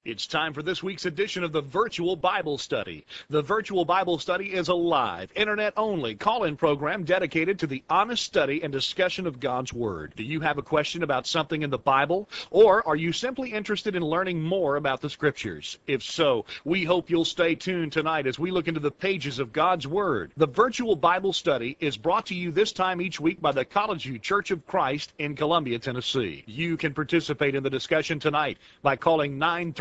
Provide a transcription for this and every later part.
It's time for this week's edition of the Virtual Bible Study. The Virtual Bible Study is a live, internet-only call-in program dedicated to the honest study and discussion of God's Word. Do you have a question about something in the Bible? Or are you simply interested in learning more about the Scriptures? If so, we hope you'll stay tuned tonight as we look into the pages of God's Word. The Virtual Bible Study is brought to you this time each week by the College View Church of Christ in Columbia, Tennessee. You can participate in the discussion tonight by calling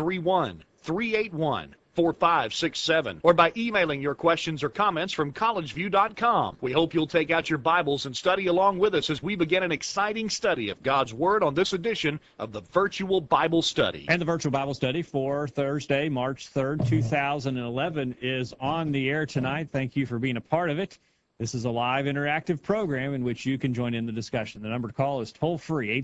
931-381-4567 or by emailing your questions or comments from collegeview.com. We hope you'll take out your Bibles and study along with us as we begin an exciting study of God's Word on this edition of the Virtual Bible Study. And the Virtual Bible Study for Thursday, March 3rd, 2011 is on the air tonight. Thank you for being a part of it. This is a live interactive program in which you can join in the discussion. The number to call is toll-free,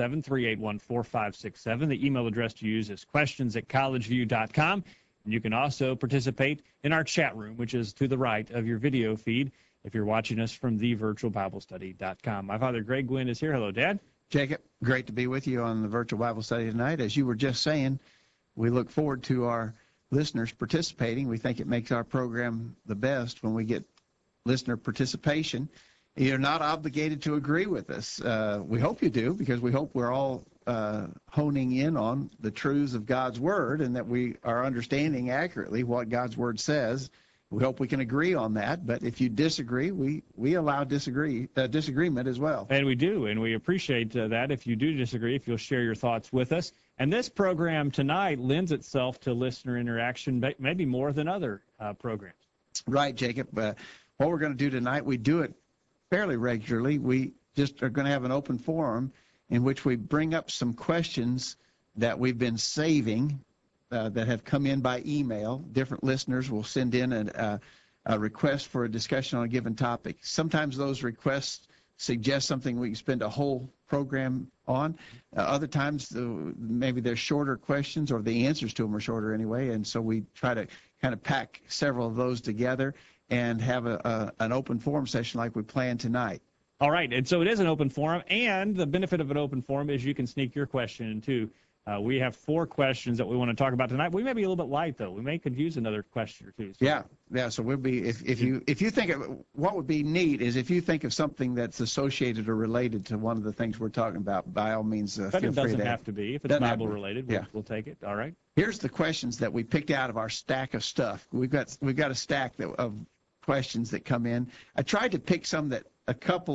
877-381-4567. The email address to use is questions@collegeview.com. And you can also participate in our chat room, which is to the right of your video feed if you're watching us from thevirtualbiblestudy.com. My father, Greg Gwynn, is here. Hello, Dad. Jacob, great to be with you on the Virtual Bible Study tonight. As you were just saying, we look forward to our listeners participating. We think it makes our program the best when we get listener participation. You're not obligated to agree with us. We hope you do, because we hope we're all honing in on the truths of God's Word and that we are understanding accurately what God's Word says. We hope we can agree on that, but if you disagree, we allow disagreement as well. And we do, and we appreciate that. If you do disagree, if you'll share your thoughts with us. And this program tonight lends itself to listener interaction, maybe more than other programs. Right, Jacob. What we're going to do tonight, we do it fairly regularly. We just are going to have an open forum in which we bring up some questions that we've been saving that have come in by email. Different listeners will send in a request for a discussion on a given topic. Sometimes those requests suggest something we can spend a whole program on. Other times, maybe they're shorter questions, or the answers to them are shorter anyway, and so we try to kind of pack several of those together and have an open forum session like we planned tonight. All right, and so it is an open forum, and the benefit of an open forum is you can sneak your question in, too. We have 4 questions that we want to talk about tonight. We may be a little bit light, though. We may confuse another question or two. So. Yeah. So we'll be, if you think of, what would be neat is if you think of something that's associated or related to one of the things we're talking about, by all means, feel free to. But it doesn't have to be. If it's Bible related, we'll take it. All right. Here's the questions that we picked out of our stack of stuff. We've got a stack of questions that come in. I tried to pick some that I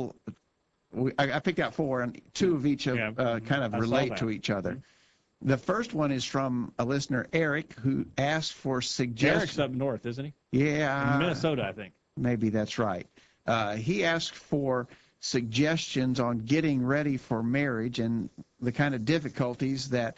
picked out 4, and 2 of each kind of relate to each other. The first one is from a listener, Eric, who asked for suggestions. Eric's up north, isn't he? Yeah. In Minnesota, I think. Maybe that's right. He asked for suggestions on getting ready for marriage and the kind of difficulties that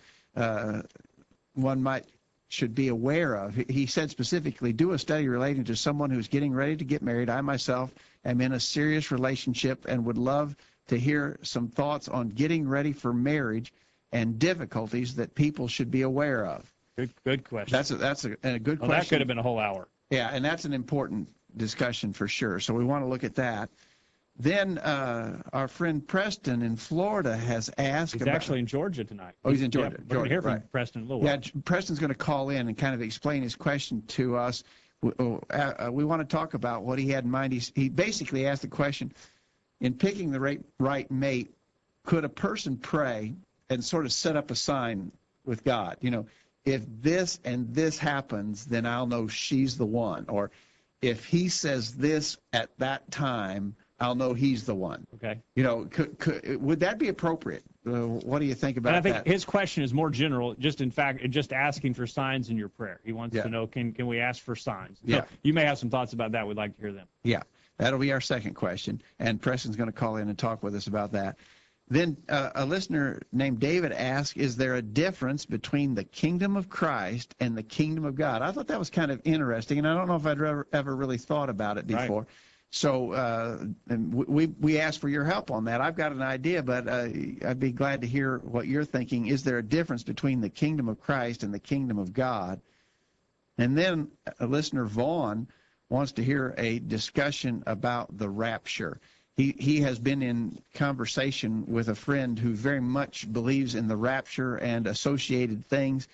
one should be aware of. He said specifically, do a study relating to someone who's getting ready to get married. I myself am in a serious relationship and would love to hear some thoughts on getting ready for marriage and difficulties that people should be aware of. Good question. That's a good question. That could have been a whole hour. Yeah, and that's an important discussion for sure. So we want to look at that. Then our friend Preston in Florida has asked. He's actually in Georgia tonight. Oh, he's in Georgia. We're going to hear from Preston in a little while. Yeah, Preston's going to call in and kind of explain his question to us. We want to talk about what he had in mind. He basically asked the question, in picking the right mate, could a person pray and sort of set up a sign with God? You know, if this and this happens, then I'll know she's the one. Or if he says this at that time, I'll know he's the one. Okay. You know, would that be appropriate? What do you think about that? And I think his question is more general, just asking for signs in your prayer. He wants to know, can we ask for signs? So you may have some thoughts about that. We'd like to hear them. Yeah, that'll be our second question, and Preston's going to call in and talk with us about that. Then a listener named David asked, is there a difference between the kingdom of Christ and the kingdom of God? I thought that was kind of interesting, and I don't know if I'd ever really thought about it before. Right. So we asked for your help on that. I've got an idea, but I'd be glad to hear what you're thinking. Is there a difference between the kingdom of Christ and the kingdom of God? And then a listener, Vaughn, wants to hear a discussion about the rapture. He has been in conversation with a friend who very much believes in the rapture and associated things,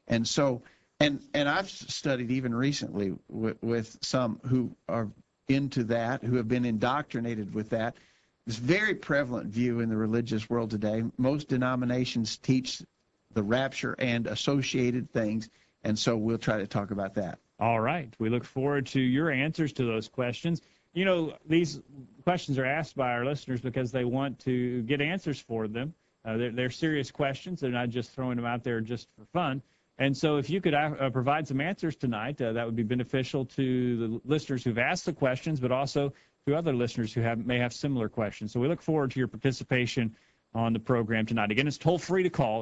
And so, and I've studied even recently with some who are into that, who have been indoctrinated with that. It's a very prevalent view in the religious world today. Most denominations teach the rapture and associated things, and so we'll try to talk about that. All right. We look forward to your answers to those questions. You know, these questions are asked by our listeners because they want to get answers for them. They're serious questions. They're not just throwing them out there just for fun. And so if you could provide some answers tonight, that would be beneficial to the listeners who've asked the questions, but also to other listeners who may have similar questions. So we look forward to your participation on the program tonight. Again, it's toll-free to call,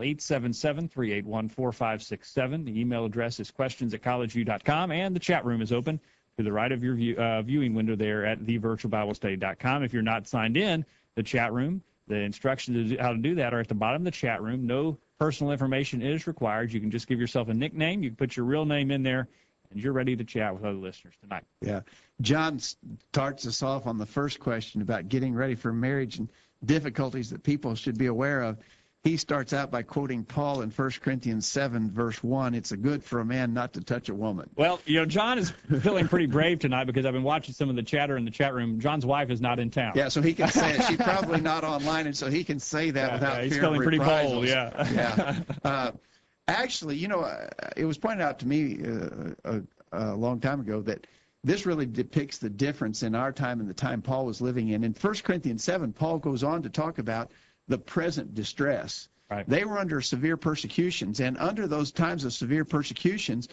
877-381-4567. The email address is questions@collegeview.com, and the chat room is open to the right of your viewing window there at thevirtualbiblestudy.com. If you're not signed in, the chat room, the instructions how to do that are at the bottom of the chat room. No personal information is required. You can just give yourself a nickname. You can put your real name in there, and you're ready to chat with other listeners tonight. Yeah. John starts us off on the first question about getting ready for marriage and difficulties that people should be aware of. He starts out by quoting Paul in 1 Corinthians 7, verse 1. It's a good for a man not to touch a woman. Well, you know, John is feeling pretty brave tonight because I've been watching some of the chatter in the chat room. John's wife is not in town. Yeah, so he can say it. She's probably not online, and so he can say that without he's fear feeling of pretty reprisals. bold, yeah. Yeah. Actually, you know, it was pointed out to me a long time ago that this really depicts the difference in our time and the time Paul was living in. In 1 Corinthians 7, Paul goes on to talk about the present distress. Right. They were under severe persecutions, and under those times of severe persecutions,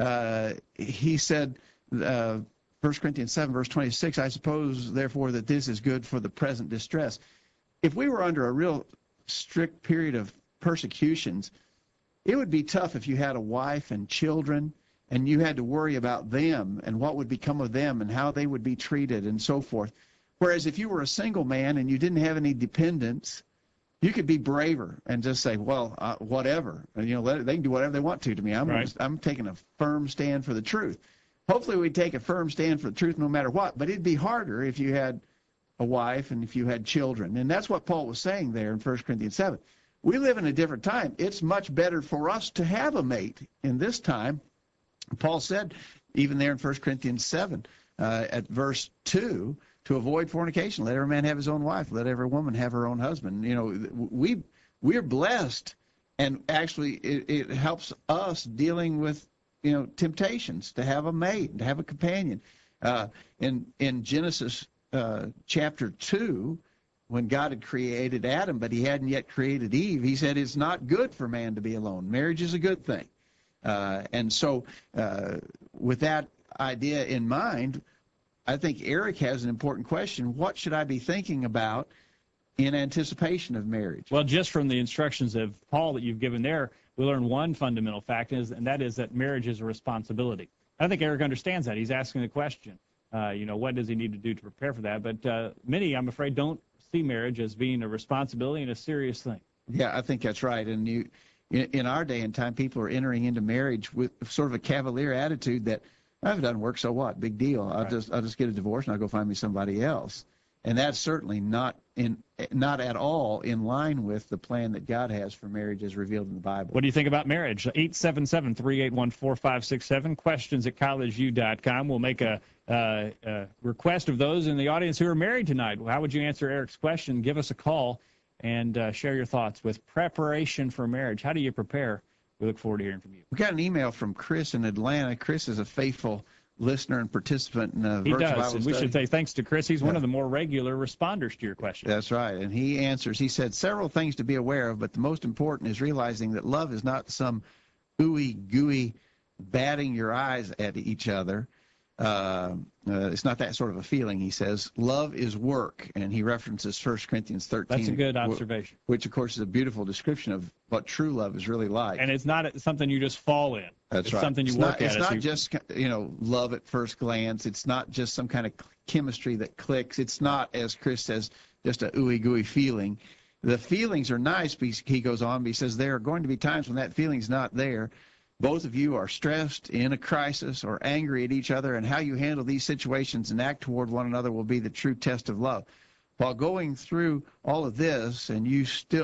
he said, 1 Corinthians 7, verse 26, I suppose, therefore, that this is good for the present distress. If we were under a real strict period of persecutions, it would be tough if you had a wife and children, and you had to worry about them and what would become of them and how they would be treated and so forth. Whereas if you were a single man and you didn't have any dependents, you could be braver and just say, well, whatever. And, you know, they can do whatever they want to me. I'm taking a firm stand for the truth. Hopefully we'd take a firm stand for the truth no matter what, but it'd be harder if you had a wife and if you had children. And that's what Paul was saying there in 1 Corinthians 7. We live in a different time. It's much better for us to have a mate in this time. Paul said, even there in 1 Corinthians 7, at verse 2, to avoid fornication, let every man have his own wife, let every woman have her own husband. You know, we're blessed, and actually it helps us dealing with, you know, temptations, to have a mate, to have a companion. In Genesis chapter 2, when God had created Adam, but he hadn't yet created Eve, he said it's not good for man to be alone. Marriage is a good thing. And so with that idea in mind, I think Eric has an important question. What should I be thinking about in anticipation of marriage? Well, just from the instructions of Paul that you've given there, we learn one fundamental fact, and that is that marriage is a responsibility. I think Eric understands that. He's asking the question, you know, what does he need to do to prepare for that? But many, I'm afraid, don't see marriage as being a responsibility and a serious thing. Yeah, I think that's right. And in our day and time, people are entering into marriage with sort of a cavalier attitude that, I've done work, so what? Big deal. I'll just get a divorce and I'll go find me somebody else. And that's certainly not at all in line with the plan that God has for marriage as revealed in the Bible. What do you think about marriage? 877-381-4567, questions@collegeview.com. We'll make a request of those in the audience who are married tonight. How would you answer Eric's question? Give us a call and share your thoughts with preparation for marriage. How do you prepare? We look forward to hearing from you. We got an email from Chris in Atlanta. Chris is a faithful listener and participant in the Virtual Bible and Study. we should say thanks to Chris. He's one of the more regular responders to your question. That's right. And he answers. He said several things to be aware of, but the most important is realizing that love is not some ooey-gooey batting your eyes at each other. It's not that sort of a feeling, he says. Love is work, and he references 1 Corinthians 13. That's a good observation. Which, of course, is a beautiful description of what true love is really like. And it's not something you just fall in. That's right. It's something you work at. It's not just, you know, love at first glance. It's not just some kind of chemistry that clicks. It's not, as Chris says, just a ooey-gooey feeling. The feelings are nice, he goes on, but he says there are going to be times when that feeling's not there. Both of you are stressed, in a crisis, or angry at each other, and how you handle these situations and act toward one another will be the true test of love. while going through all of this, and you still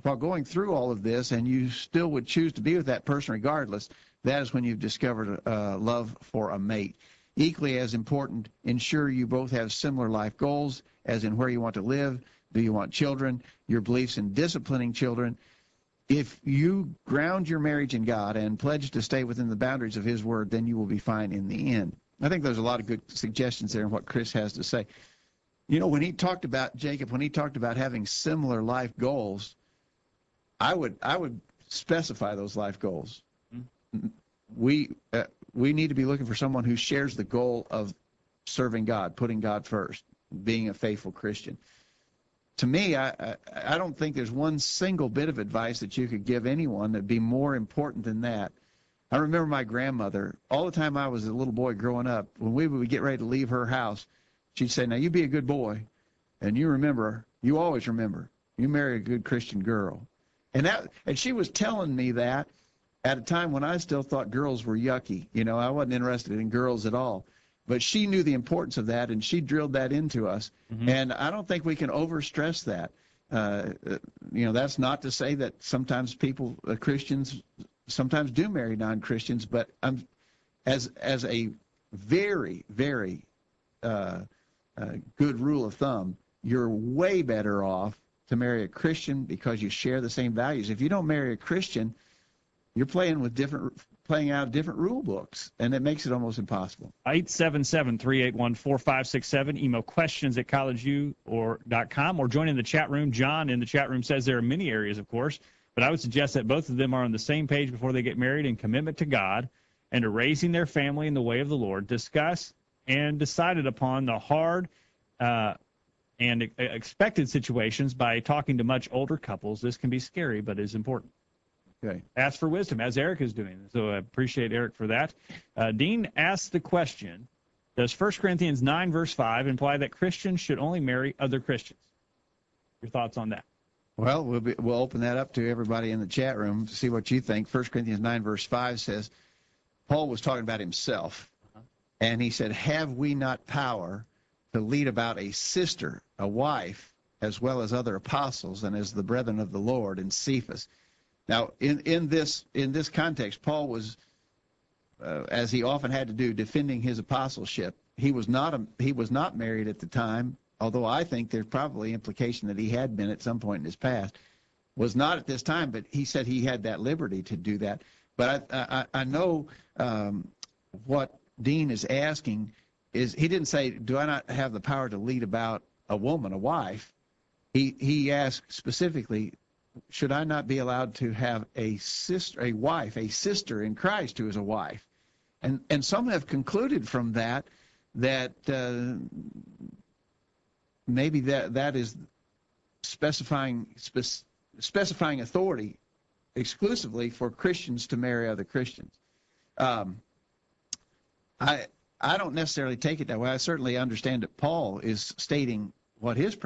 would choose to be with that person regardless, that is when you've discovered love for a mate. Equally as important, ensure you both have similar life goals, as in where you want to live, do you want children, your beliefs in disciplining children. If you ground your marriage in God and pledge to stay within the boundaries of His Word, then you will be fine in the end. I think there's a lot of good suggestions there in what Chris has to say. You know, when he talked about, Jacob, when he talked about having similar life goals, I would specify those life goals. Mm-hmm. We need to be looking for someone who shares the goal of serving God, putting God first, being a faithful Christian. To me, I don't think there's one single bit of advice that you could give anyone that'd be more important than that. I remember my grandmother, all the time I was a little boy growing up, when we would get ready to leave her house, she'd say, now you be a good boy, and you always remember, you marry a good Christian girl. And she was telling me that at a time when I still thought girls were yucky. You know, I wasn't interested in girls at all. But she knew the importance of that, and she drilled that into us. Mm-hmm. And I don't think we can overstress that. You know, that's not to say that sometimes Christians, sometimes do marry non-Christians, but as a very, very good rule of thumb, you're way better off to marry a Christian because you share the same values. If you don't marry a Christian, you're playing out different rule books, and it makes it almost impossible. 877-381-4567. Email questions@collegeview.com or join in the chat room. John in the chat room says there are many areas, of course, but I would suggest that both of them are on the same page before they get married in commitment to God and to raising their family in the way of the Lord. Discuss and decided upon the hard and expected situations by talking to much older couples. This can be scary, but is important. Okay. Ask for wisdom, as Eric is doing. So I appreciate Eric for that. Dean asked the question, does 1 Corinthians 9, verse 5 imply that Christians should only marry other Christians? Your thoughts on that? Well, we'll open that up to everybody in the chat room to see what you think. 1 Corinthians 9, verse 5 says, Paul was talking about himself, and he said, have we not power to lead about a sister, a wife, as well as other apostles, and as the brethren of the Lord, and Cephas? Now, in this context, Paul was, as he often had to do, defending his apostleship. He was not married at the time, although I think there's probably implication that he had been at some point in his past. Was not at this time, but he said he had that liberty to do that. But I know what Dean is asking is, he didn't say, do I not have the power to lead about a woman, a wife? He asked specifically, should I not be allowed to have a sister in Christ who is a wife? And some have concluded from that maybe that is specifying authority exclusively for Christians to marry other Christians. I don't necessarily take it that way. I certainly understand that Paul is stating what his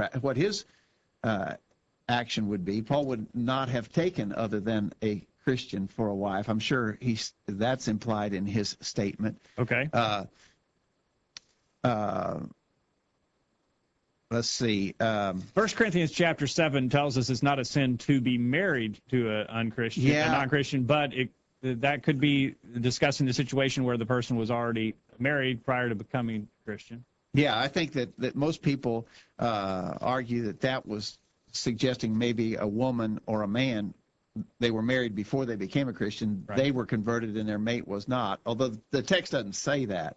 action would be. Paul would not have taken other than a Christian for a wife. I'm sure that's implied in his statement. Okay. Let's see. 1 Corinthians chapter 7 tells us it's not a sin to be married to a non-Christian, but that could be discussing the situation where the person was already married prior to becoming Christian. Yeah, I think that most people argue that was suggesting maybe a woman or a man, they were married before they became a Christian. Right. They were converted and their mate was not, although the text doesn't say that.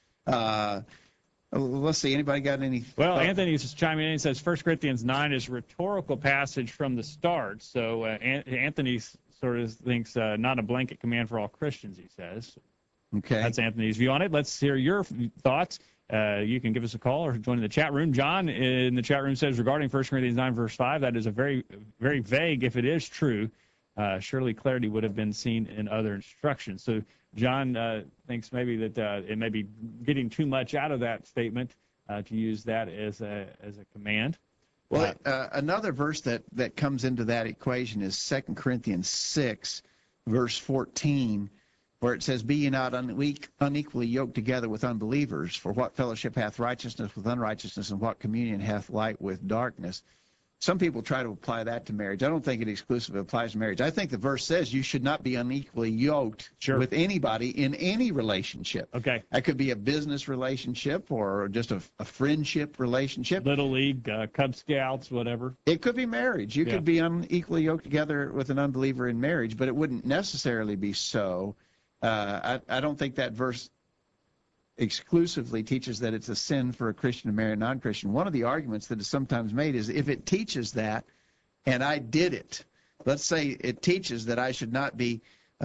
Let's see, anybody got any? Well, Anthony's just chiming in and says 1 Corinthians 9 is a rhetorical passage from the start. So Anthony sort of thinks not a blanket command for all Christians, he says. Okay. That's Anthony's view on it. Let's hear your thoughts. You can give us a call or join in the chat room. John in the chat room says, regarding 1 Corinthians 9, verse 5, that is a very, very vague if it is true. Surely clarity would have been seen in other instructions. So John thinks maybe that it may be getting too much out of that statement to use that as a command. Well, another verse that comes into that equation is 2 Corinthians 6, verse 14. where it says, "Be ye not unequally yoked together with unbelievers, for what fellowship hath righteousness with unrighteousness, and what communion hath light with darkness?" Some people try to apply that to marriage. I don't think it exclusively applies to marriage. I think the verse says you should not be unequally yoked with anybody in any relationship. Okay. That could be a business relationship or just a friendship relationship. Little League, Cub Scouts, whatever. It could be marriage. You could be unequally yoked together with an unbeliever in marriage, but it wouldn't necessarily be so. I don't think that verse exclusively teaches that it's a sin for a Christian to marry a non-Christian. One of the arguments that is sometimes made is if it teaches that and I did it, let's say it teaches that I should not be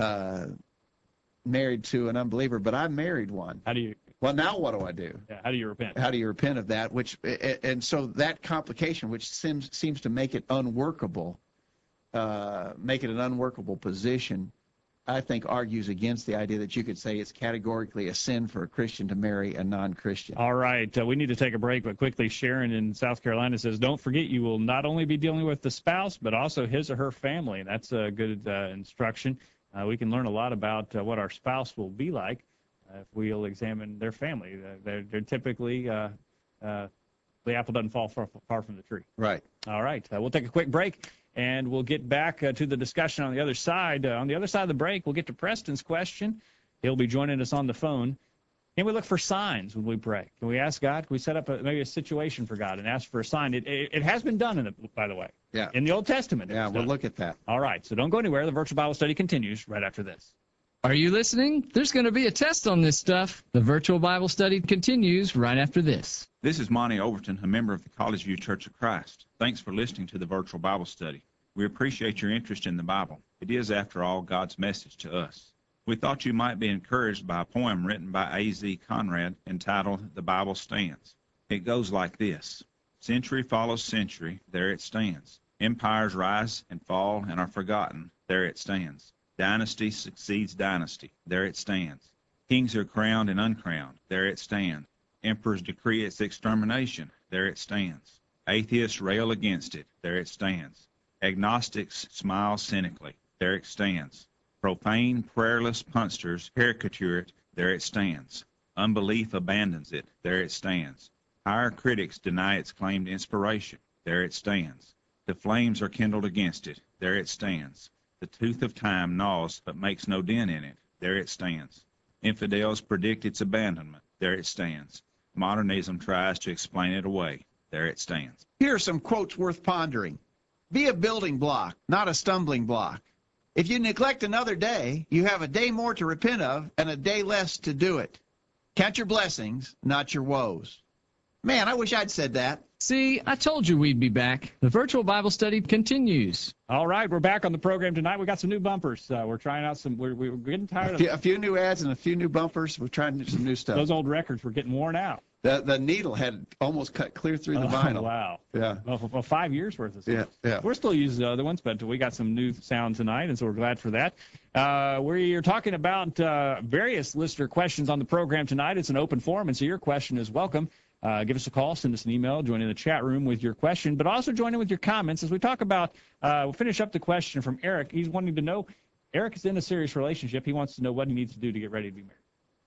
married to an unbeliever, but I married one. How do you? Well, now what do I do? Yeah, how do you repent? How do you repent of that? And so that complication, which seems to make it unworkable, make it an unworkable position, I think argues against the idea that you could say it's categorically a sin for a Christian to marry a non-Christian. All right. We need to take a break, but quickly, Sharon in South Carolina says, don't forget you will not only be dealing with the spouse, but also his or her family. And that's a good instruction. We can learn a lot about what our spouse will be like if we'll examine their family. They're typically, the apple doesn't fall far from the tree. Right. All right. We'll take a quick break. And we'll get back to the discussion on the other side. On the other side of the break, we'll get to Preston's question. He'll be joining us on the phone. Can we look for signs when we pray? Can we ask God? Can we set up maybe a situation for God and ask for a sign? It has been done, by the way. Yeah. In the Old Testament. Yeah, we'll look at that. All right. So don't go anywhere. The Virtual Bible Study continues right after this. Are you listening? There's going to be a test on this stuff. The Virtual Bible Study continues right after this. This is Monty Overton, a member of the College View Church of Christ. Thanks for listening to the Virtual Bible Study. We appreciate your interest in the Bible. It is, after all, God's message to us. We thought you might be encouraged by a poem written by A.Z. Conrad entitled "The Bible Stands." It goes like this. Century follows century, there it stands. Empires rise and fall and are forgotten, there it stands. Dynasty succeeds dynasty, there it stands. Kings are crowned and uncrowned, there it stands. Emperors decree its extermination, there it stands. Atheists rail against it, there it stands. Agnostics smile cynically, there it stands. Profane, prayerless punsters caricature it, there it stands. Unbelief abandons it, there it stands. Higher critics deny its claimed inspiration, there it stands. The flames are kindled against it, there it stands. The tooth of time gnaws but makes no dent in it, there it stands. Infidels predict its abandonment, there it stands. Modernism tries to explain it away, there it stands. Here are some quotes worth pondering. Be a building block, not a stumbling block. If you neglect another day, you have a day more to repent of and a day less to do it. Count your blessings, not your woes. Man, I wish I'd said that. See, I told you we'd be back. The Virtual Bible Study continues. All right, we're back on the program tonight. We got some new bumpers. We're trying out some. We're getting tired of a few new ads and a few new bumpers. We're trying some new stuff. Those old records were getting worn out. The needle had almost cut clear through the vinyl. Wow. Yeah. Well, 5 years worth of stuff. Yeah. We're still using the other ones, but we got some new sound tonight, and so we're glad for that. We're talking about various listener questions on the program tonight. It's an open forum, and so your question is welcome. Give us a call, send us an email, join in the chat room with your question, but also join in with your comments as we talk about, we'll finish up the question from Eric. He's wanting to know, Eric is in a serious relationship. He wants to know what he needs to do to get ready to be married.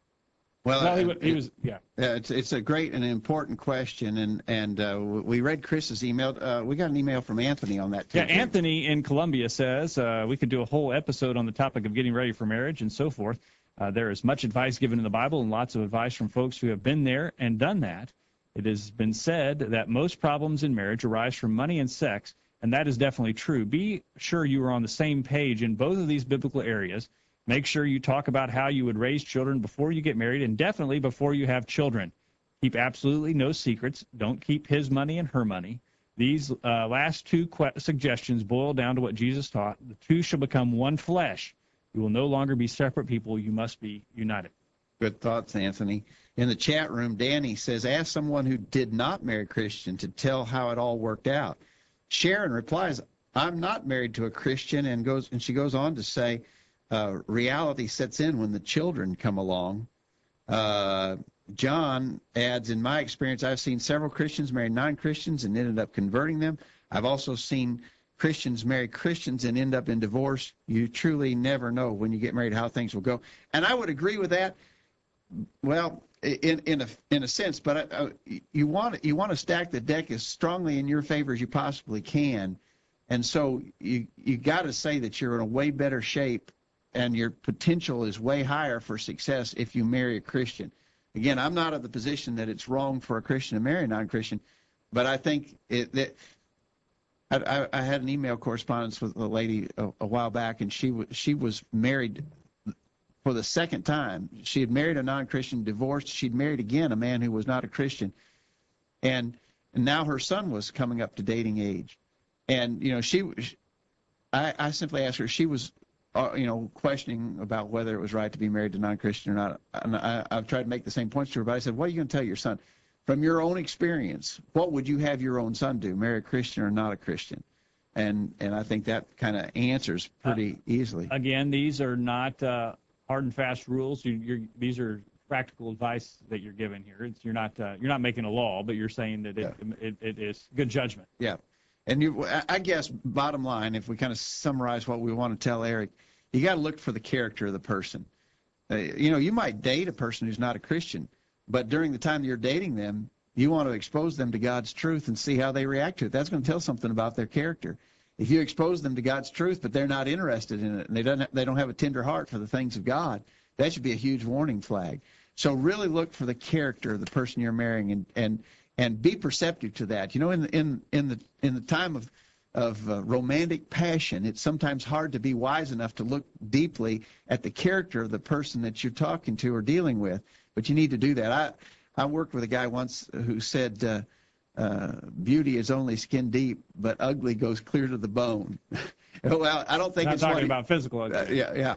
Well, he was. It's a great and important question, and we read Chris's email. We got an email from Anthony on that too. Yeah, Anthony in Columbia says we could do a whole episode on the topic of getting ready for marriage and so forth. There is much advice given in the Bible and lots of advice from folks who have been there and done that. It has been said that most problems in marriage arise from money and sex, and that is definitely true. Be sure you are on the same page in both of these biblical areas. Make sure you talk about how you would raise children before you get married and definitely before you have children. Keep absolutely no secrets. Don't keep his money and her money. These last two suggestions boil down to what Jesus taught. The two shall become one flesh. You will no longer be separate people. You must be united. Good thoughts, Anthony. In the chat room, Danny says, ask someone who did not marry a Christian to tell how it all worked out. Sharon replies, I'm not married to a Christian, and she goes on to say, reality sets in when the children come along. John adds, in my experience, I've seen several Christians marry non-Christians and ended up converting them. I've also seen Christians marry Christians and end up in divorce. You truly never know when you get married how things will go. And I would agree with that. Well, in a sense, but you want to stack the deck as strongly in your favor as you possibly can, and so you got to say that you're in a way better shape, and your potential is way higher for success if you marry a Christian. Again, I'm not of the position that it's wrong for a Christian to marry a non-Christian, but I think that I had an email correspondence with a lady a while back, and she was married for the second time. She had married a non-Christian, divorced. She'd married again a man who was not a Christian, and now her son was coming up to dating age, and I simply asked her. She was questioning about whether it was right to be married to non-Christian or not. And I've tried to make the same points to her, but I said, what are you going to tell your son? From your own experience, what would you have your own son do, marry a Christian or not a Christian? And I think that kind of answers pretty easily. Again, these are not hard and fast rules. These are practical advice that you're giving here. You're not making a law, but you're saying that it is good judgment. Yeah. And I guess bottom line, if we kind of summarize what we want to tell Eric, you got to look for the character of the person. You might date a person who's not a Christian, but during the time you're dating them, you want to expose them to God's truth and see how they react to it. That's going to tell something about their character. If you expose them to God's truth, but they're not interested in it, and they don't have a tender heart for the things of God, that should be a huge warning flag. So really look for the character of the person you're marrying, and be perceptive to that. In the time of romantic passion, it's sometimes hard to be wise enough to look deeply at the character of the person that you're talking to or dealing with, but you need to do that. I worked with a guy once who said, beauty is only skin deep, but ugly goes clear to the bone. Well, I don't think Not it's talking about physical ugly. yeah.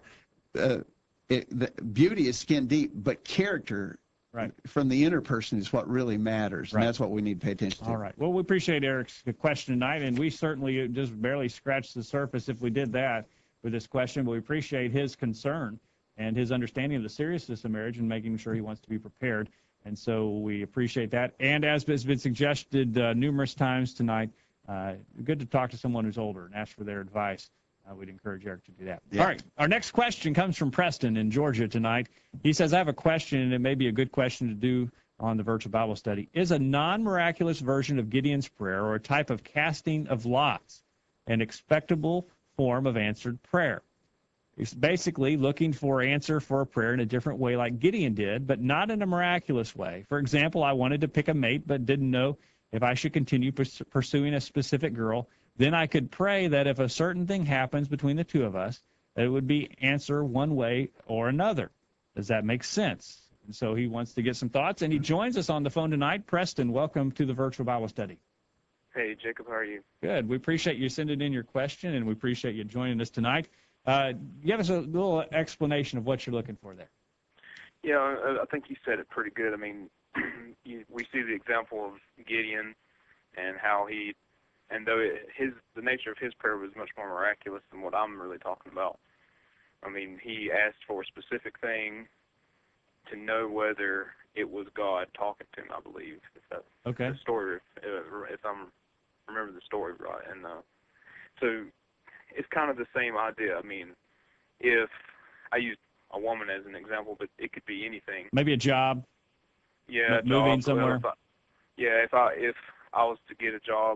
Beauty is skin deep, but character from the inner person is what really matters, and that's what we need to pay attention to. All right. Well, we appreciate Eric's question tonight, and we certainly just barely scratched the surface if we did that with this question, but we appreciate his concern and his understanding of the seriousness of marriage and making sure he wants to be prepared. And so we appreciate that. And as has been suggested numerous times tonight, good to talk to someone who's older and ask for their advice. We'd encourage Eric to do that. Yeah. All right. Our next question comes from Preston in Georgia tonight. He says, I have a question, and it may be a good question to do on the virtual Bible study. Is a non-miraculous version of Gideon's prayer, or a type of casting of lots, an expectable form of answered prayer? It's basically looking for answer for a prayer in a different way like Gideon did, but not in a miraculous way. For example, I wanted to pick a mate but didn't know if I should continue pursuing a specific girl. Then I could pray that if a certain thing happens between the two of us, that it would be answer one way or another. Does that make sense? And so he wants to get some thoughts, and he joins us on the phone tonight. Preston, welcome to the virtual Bible study. Hey, Jacob, how are you? Good. We appreciate you sending in your question, and we appreciate you joining us tonight. Give us a little explanation of what you're looking for there. Yeah, I think you said it pretty good. I mean, we see the example of Gideon and how he, and though the nature of his prayer was much more miraculous than what I'm really talking about. I mean, he asked for a specific thing to know whether it was God talking to him, I believe. If that's the story, if I remember the story right. And so it's kind of the same idea. I mean, if I use a woman as an example, but it could be anything. Maybe a job. Yeah, moving job, somewhere. If I was to get a job,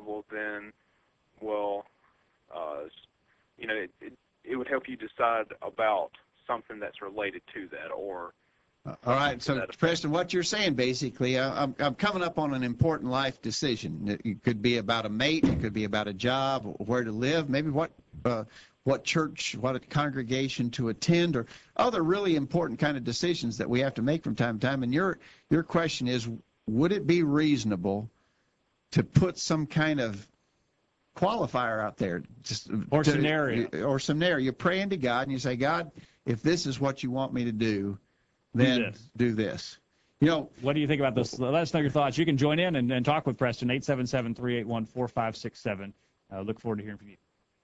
it would help you decide about something that's related to that, or. All right, so Preston, what you're saying basically, I'm coming up on an important life decision. It could be about a mate, it could be about a job, where to live, maybe what church, what a congregation to attend, or other really important kind of decisions that we have to make from time to time. And your question is, would it be reasonable to put some kind of qualifier out there, scenario? You're praying to God and you say, God, if this is what you want me to do, then do this. What do you think about this? Let us know your thoughts. You can join in and talk with Preston, 877-381-4567. Look forward to hearing from you.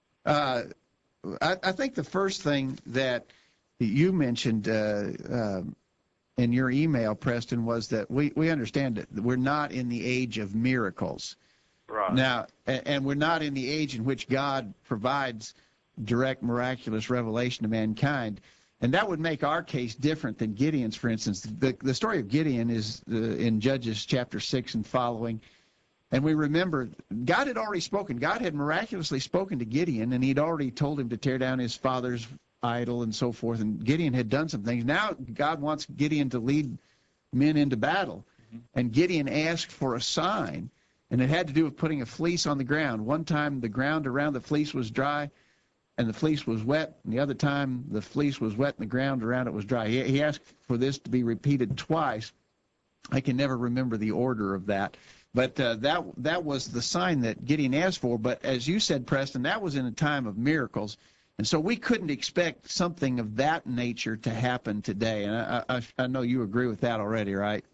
I think the first thing that you mentioned in your email, Preston, was that we understand that we're not in the age of miracles. Right. Now, and we're not in the age in which God provides direct miraculous revelation to mankind. And that would make our case different than Gideon's, for instance. The story of Gideon is in Judges chapter 6 and following. And we remember God had already spoken. God had miraculously spoken to Gideon, and he'd already told him to tear down his father's idol and so forth. And Gideon had done some things. Now God wants Gideon to lead men into battle. And Gideon asked for a sign, and it had to do with putting a fleece on the ground. One time the ground around the fleece was dry, and the fleece was wet, and the other time the fleece was wet and the ground around it was dry. He asked for this to be repeated twice. I can never remember the order of that. But that was the sign that Gideon asked for. But as you said, Preston, that was in a time of miracles. And so we couldn't expect something of that nature to happen today. And I know you agree with that already, right?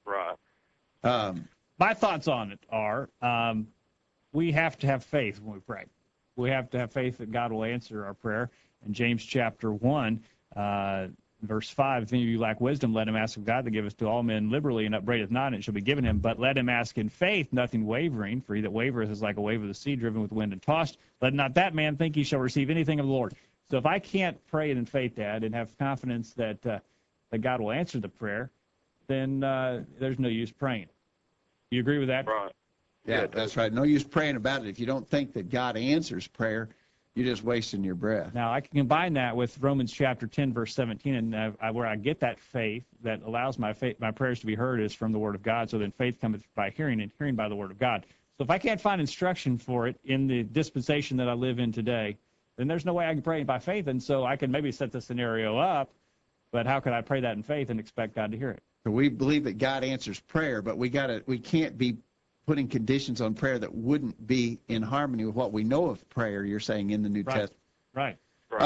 Right. My thoughts on it are we have to have faith when we pray. We have to have faith that God will answer our prayer. In James chapter 1, verse 5, if any of you lack wisdom, let him ask of God to give us to all men liberally, and upbraideth not, and it shall be given him. But let him ask in faith, nothing wavering, for he that wavereth is like a wave of the sea, driven with wind and tossed. Let not that man think he shall receive anything of the Lord. So if I can't pray it in faith, Dad, and have confidence that God will answer the prayer, then there's no use praying. You agree with that? Right. Yeah, that's right. No use praying about it. If you don't think that God answers prayer, you're just wasting your breath. Now, I can combine that with Romans chapter 10, verse 17, and where I get that faith that allows my prayers to be heard is from the Word of God. So then faith cometh by hearing, and hearing by the Word of God. So if I can't find instruction for it in the dispensation that I live in today, then there's no way I can pray by faith. And so I can maybe set the scenario up, but how could I pray that in faith and expect God to hear it? So we believe that God answers prayer, but we can't be putting conditions on prayer that wouldn't be in harmony with what we know of prayer, you're saying, in the New Testament. Right.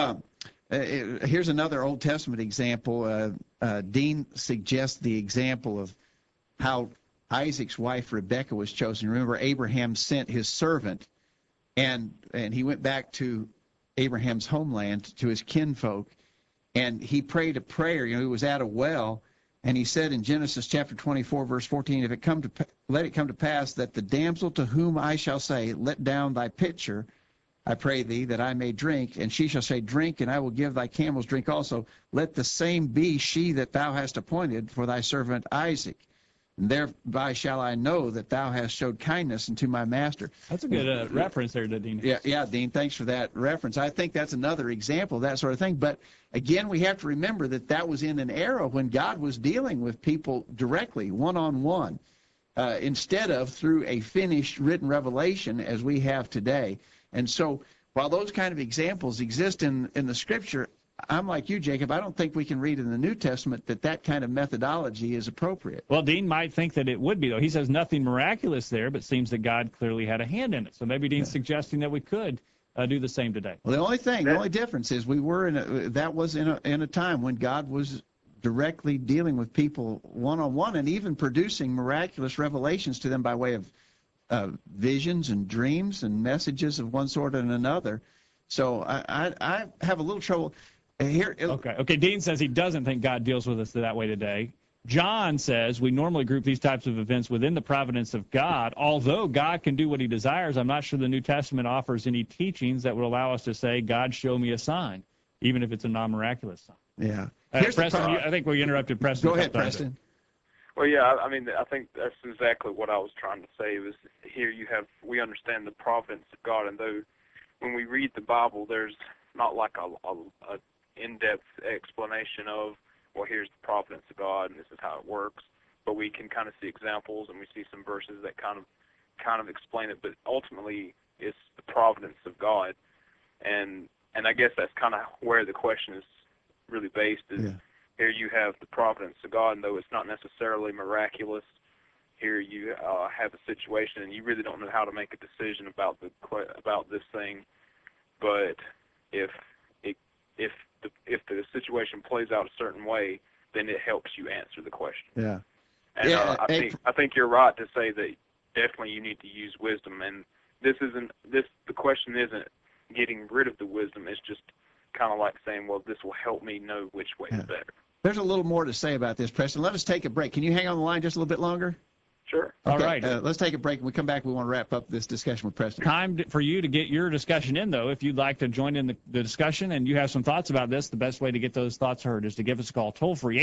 Here's another Old Testament example. Dean suggests the example of how Isaac's wife Rebekah was chosen. Remember, Abraham sent his servant, and he went back to Abraham's homeland, to his kinfolk, and he prayed a prayer. He was at a well, and he said in Genesis chapter 24, verse 14, let it come to pass that the damsel to whom I shall say, let down thy pitcher, I pray thee, that I may drink, and she shall say, drink, and I will give thy camels drink also. Let the same be she that thou hast appointed for thy servant Isaac. And thereby shall I know that thou hast showed kindness unto my master. That's a good reference there, Dean. Yeah, Dean, thanks for that reference. I think that's another example of that sort of thing. But again, we have to remember that was in an era when God was dealing with people directly, one-on-one, instead of through a finished written revelation as we have today. And so while those kind of examples exist in the Scripture, I'm like you, Jacob. I don't think we can read in the New Testament that kind of methodology is appropriate. Well, Dean might think that it would be, though. He says nothing miraculous there, but seems that God clearly had a hand in it. So maybe Dean's suggesting that we could do the same today. Well, the only difference is that was in a time when God was directly dealing with people one-on-one and even producing miraculous revelations to them by way of visions and dreams and messages of one sort and another. So I have a little trouble. Okay. Dean says he doesn't think God deals with us that way today. John says we normally group these types of events within the providence of God. Although God can do what he desires, I'm not sure the New Testament offers any teachings that would allow us to say, God, show me a sign, even if it's a non-miraculous sign. Yeah. Preston, I think we interrupted Preston. Go ahead, Preston. Well, yeah, I mean, I think that's exactly what I was trying to say. Was here we understand the providence of God, and though when we read the Bible, there's not like a in-depth explanation of, well, here's the providence of God and this is how it works, but we can kind of see examples and we see some verses that kind of explain it, but ultimately it's the providence of God, and I guess that's kind of where the question is really based. Is Here you have the providence of God, and though it's not necessarily miraculous, here you have a situation and you really don't know how to make a decision about this thing, but if the situation plays out a certain way, then it helps you answer the question. Yeah. And I think you're right to say that definitely you need to use wisdom, and the question isn't getting rid of the wisdom. It's just kind of like saying, well, this will help me know which way is better. There's a little more to say about this, Preston. Let us take a break. Can you hang on the line just a little bit longer? Sure. All Okay, right. let's take a break. When we come back, we want to wrap up this discussion with Preston. For you to get your discussion in, though. If you'd like to join in the discussion and you have some thoughts about this, the best way to get those thoughts heard is to give us a call toll-free,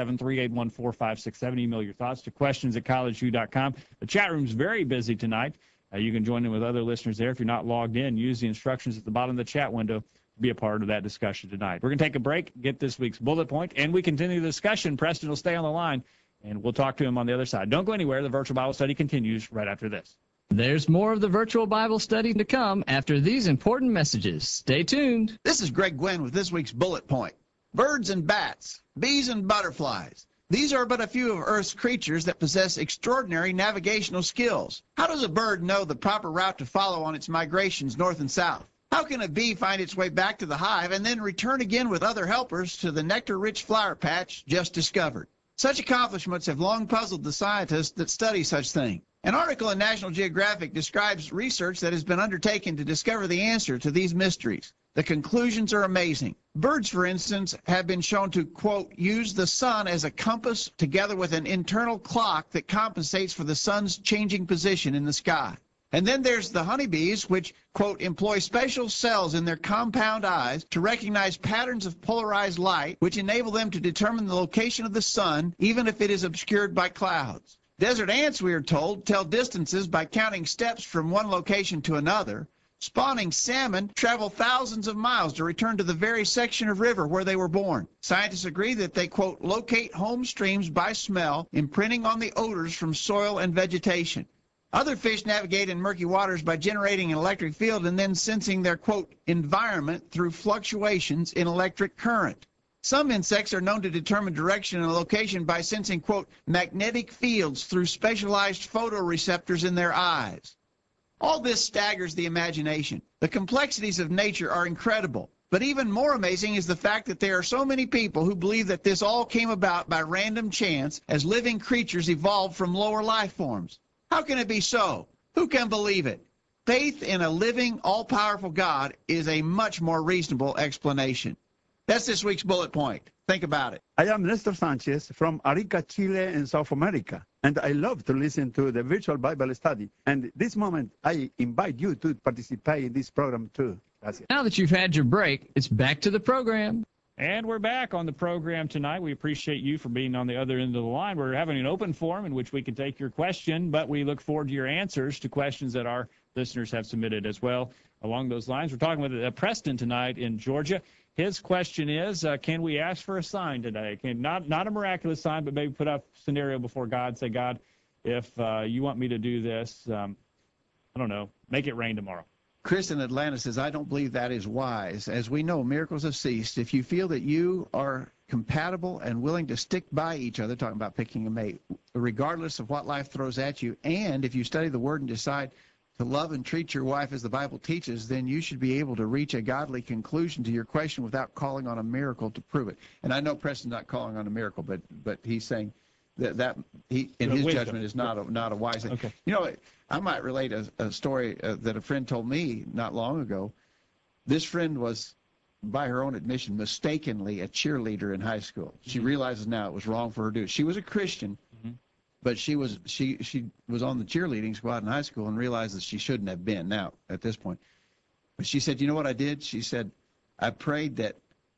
877-381-4567. Email your thoughts to questions@collegeview.com. The chat room's very busy tonight. You can join in with other listeners there. If you're not logged in, use the instructions at the bottom of the chat window to be a part of that discussion tonight. We're going to take a break, get this week's bullet point, and we continue the discussion. Preston will stay on the line, and we'll talk to him on the other side. Don't go anywhere. The virtual Bible study continues right after this. There's more of the virtual Bible study to come after these important messages. Stay tuned. This is Greg Gwynn with this week's bullet point. Birds and bats, bees and butterflies. These are but a few of Earth's creatures that possess extraordinary navigational skills. How does a bird know the proper route to follow on its migrations north and south? How can a bee find its way back to the hive and then return again with other helpers to the nectar-rich flower patch just discovered? Such accomplishments have long puzzled the scientists that study such things. An article in National Geographic describes research that has been undertaken to discover the answer to these mysteries. The conclusions are amazing. Birds, for instance, have been shown to, quote, use the sun as a compass together with an internal clock that compensates for the sun's changing position in the sky. And then there's the honeybees, which, quote, employ special cells in their compound eyes to recognize patterns of polarized light, which enable them to determine the location of the sun, even if it is obscured by clouds. Desert ants, we are told, tell distances by counting steps from one location to another. Spawning salmon travel thousands of miles to return to the very section of river where they were born. Scientists agree that they, quote, locate home streams by smell, imprinting on the odors from soil and vegetation. Other fish navigate in murky waters by generating an electric field and then sensing their, quote, environment through fluctuations in electric current. Some insects are known to determine direction and location by sensing, quote, magnetic fields through specialized photoreceptors in their eyes. All this staggers the imagination. The complexities of nature are incredible. But even more amazing is the fact that there are so many people who believe that this all came about by random chance as living creatures evolved from lower life forms. How can it be so? Who can believe it? Faith in a living, all-powerful God is a much more reasonable explanation. That's this week's bullet point. Think about it. I am Nestor Sanchez from Arica, Chile in South America, and I love to listen to the virtual Bible study. And this moment, I invite you to participate in this program too. Gracias. Now that you've had your break, it's back to the program. And we're back on the program tonight. We appreciate you for being on the other end of the line. We're having an open forum in which we can take your question, but we look forward to your answers to questions that our listeners have submitted as well. Along those lines, we're talking with Preston tonight in Georgia. His question is, can we ask for a sign today? Not a miraculous sign, but maybe put up a scenario before God. Say, God, if you want me to do this, I don't know, make it rain tomorrow. Chris in Atlanta says, I don't believe that is wise. As we know, miracles have ceased. If you feel that you are compatible and willing to stick by each other, talking about picking a mate, regardless of what life throws at you, and if you study the Word and decide to love and treat your wife as the Bible teaches, then you should be able to reach a godly conclusion to your question without calling on a miracle to prove it. And I know Preston's not calling on a miracle, but he's saying that he, in his judgment, is not a wise thing. Okay. You know, I might relate a story that a friend told me not long ago. This friend was, by her own admission, mistakenly a cheerleader in high school. She realizes now it was wrong for her to do it. She was a Christian, but she was on the cheerleading squad in high school and realized that she shouldn't have been now at this point. But she said, you know what I did? She said, I prayed that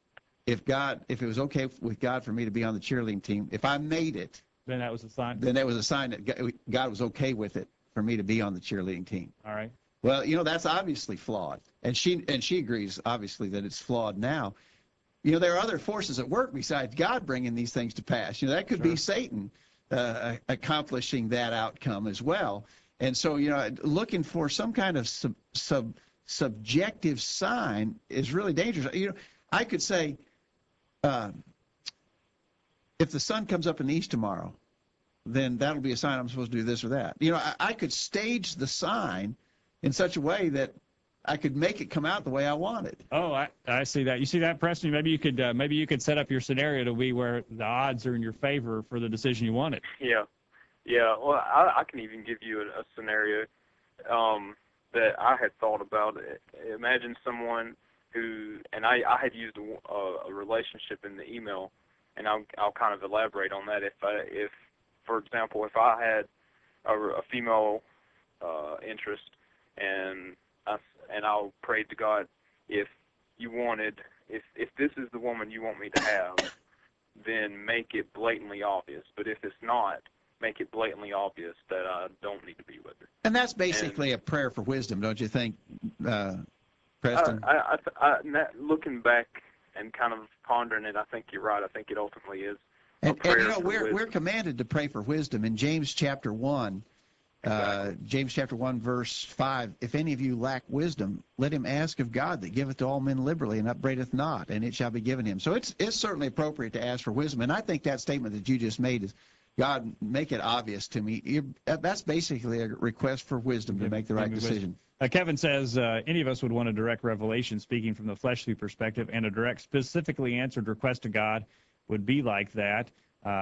if it was okay with God for me to be on the cheerleading team, if I made it, Then that was a sign. then that was a sign that God was okay with it for me to be on the cheerleading team. All right. Well, you know, that's obviously flawed. And she agrees, obviously, that it's flawed now. You know, there are other forces at work besides God bringing these things to pass. You know, that could be Satan accomplishing that outcome as well. And so, you know, looking for some kind of subjective sign is really dangerous. You know, I could say, if the sun comes up in the east tomorrow, then that'll be a sign I'm supposed to do this or that. You know, I could stage the sign in such a way that I could make it come out the way I want it. Oh, I see that. You see that, Preston? Maybe you could set up your scenario to be where the odds are in your favor for the decision you wanted. Yeah. Well, I can even give you a scenario that I had thought about. Imagine someone who, and I had used a relationship in the email, and I'll kind of elaborate on that. If for example, if I had a female interest, and I'll pray to God, if this is the woman you want me to have, then make it blatantly obvious. But if it's not, make it blatantly obvious that I don't need to be with her. And that's basically a prayer for wisdom, don't you think, Preston? Looking back and kind of pondering it, I think you're right. I think it ultimately is a And prayer you know, for we're wisdom. commanded to pray for wisdom in James chapter 1. Exactly. James chapter 1, verse 5, if any of you lack wisdom, let him ask of God that giveth to all men liberally and upbraideth not, and it shall be given him. So it's certainly appropriate to ask for wisdom. And I think that statement that you just made is, God, make it obvious to me. That's basically a request for wisdom to make the right decision. Kevin says any of us would want a direct revelation, speaking from the fleshly perspective, and a direct, specifically answered request to God would be like that.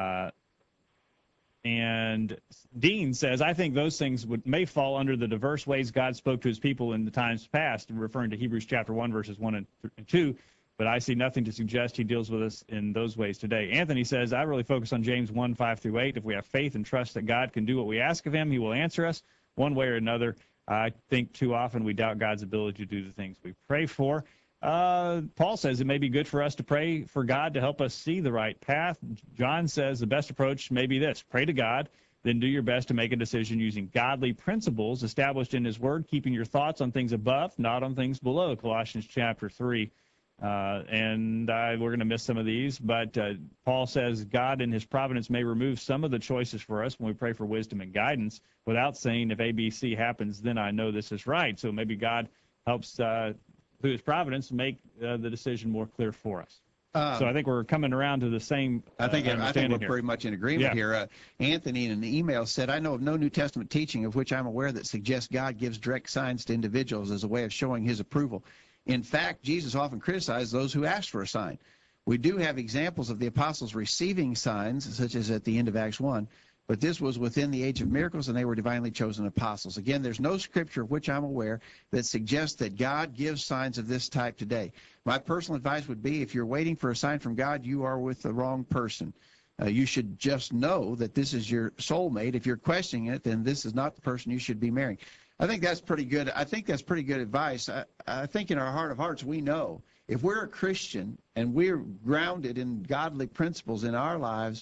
And Dean says, I think those things may fall under the diverse ways God spoke to his people in the times past, referring to Hebrews chapter 1, verses 1 and 2, but I see nothing to suggest he deals with us in those ways today. Anthony says, I really focus on James 1, 5 through 8. If we have faith and trust that God can do what we ask of him, he will answer us one way or another. I think too often we doubt God's ability to do the things we pray for. Paul says it may be good for us to pray for God to help us see the right path. John says the best approach may be this: pray to God, then do your best to make a decision using godly principles established in his word, keeping your thoughts on things above, not on things below, Colossians chapter 3. We're going to miss some of these, but Paul says God in his providence may remove some of the choices for us when we pray for wisdom and guidance without saying, if ABC happens, then I know this is right. So maybe God helps through his providence make the decision more clear for us. So I think we're coming around to the same I think we're here. pretty much in agreement here. Anthony in an email said, I know of no New Testament teaching of which I'm aware that suggests God gives direct signs to individuals as a way of showing his approval. In fact, Jesus often criticized those who asked for a sign. We do have examples of the apostles receiving signs, such as at the end of Acts 1, but this was within the age of miracles, and they were divinely chosen apostles. Again, there's no scripture of which I'm aware that suggests that God gives signs of this type today. My personal advice would be, if you're waiting for a sign from God, you are with the wrong person. You should just know that this is your soulmate. If you're questioning it, then this is not the person you should be marrying. I think that's pretty good. I think that's pretty good advice. I think in our heart of hearts, we know if we're a Christian and we're grounded in godly principles in our lives,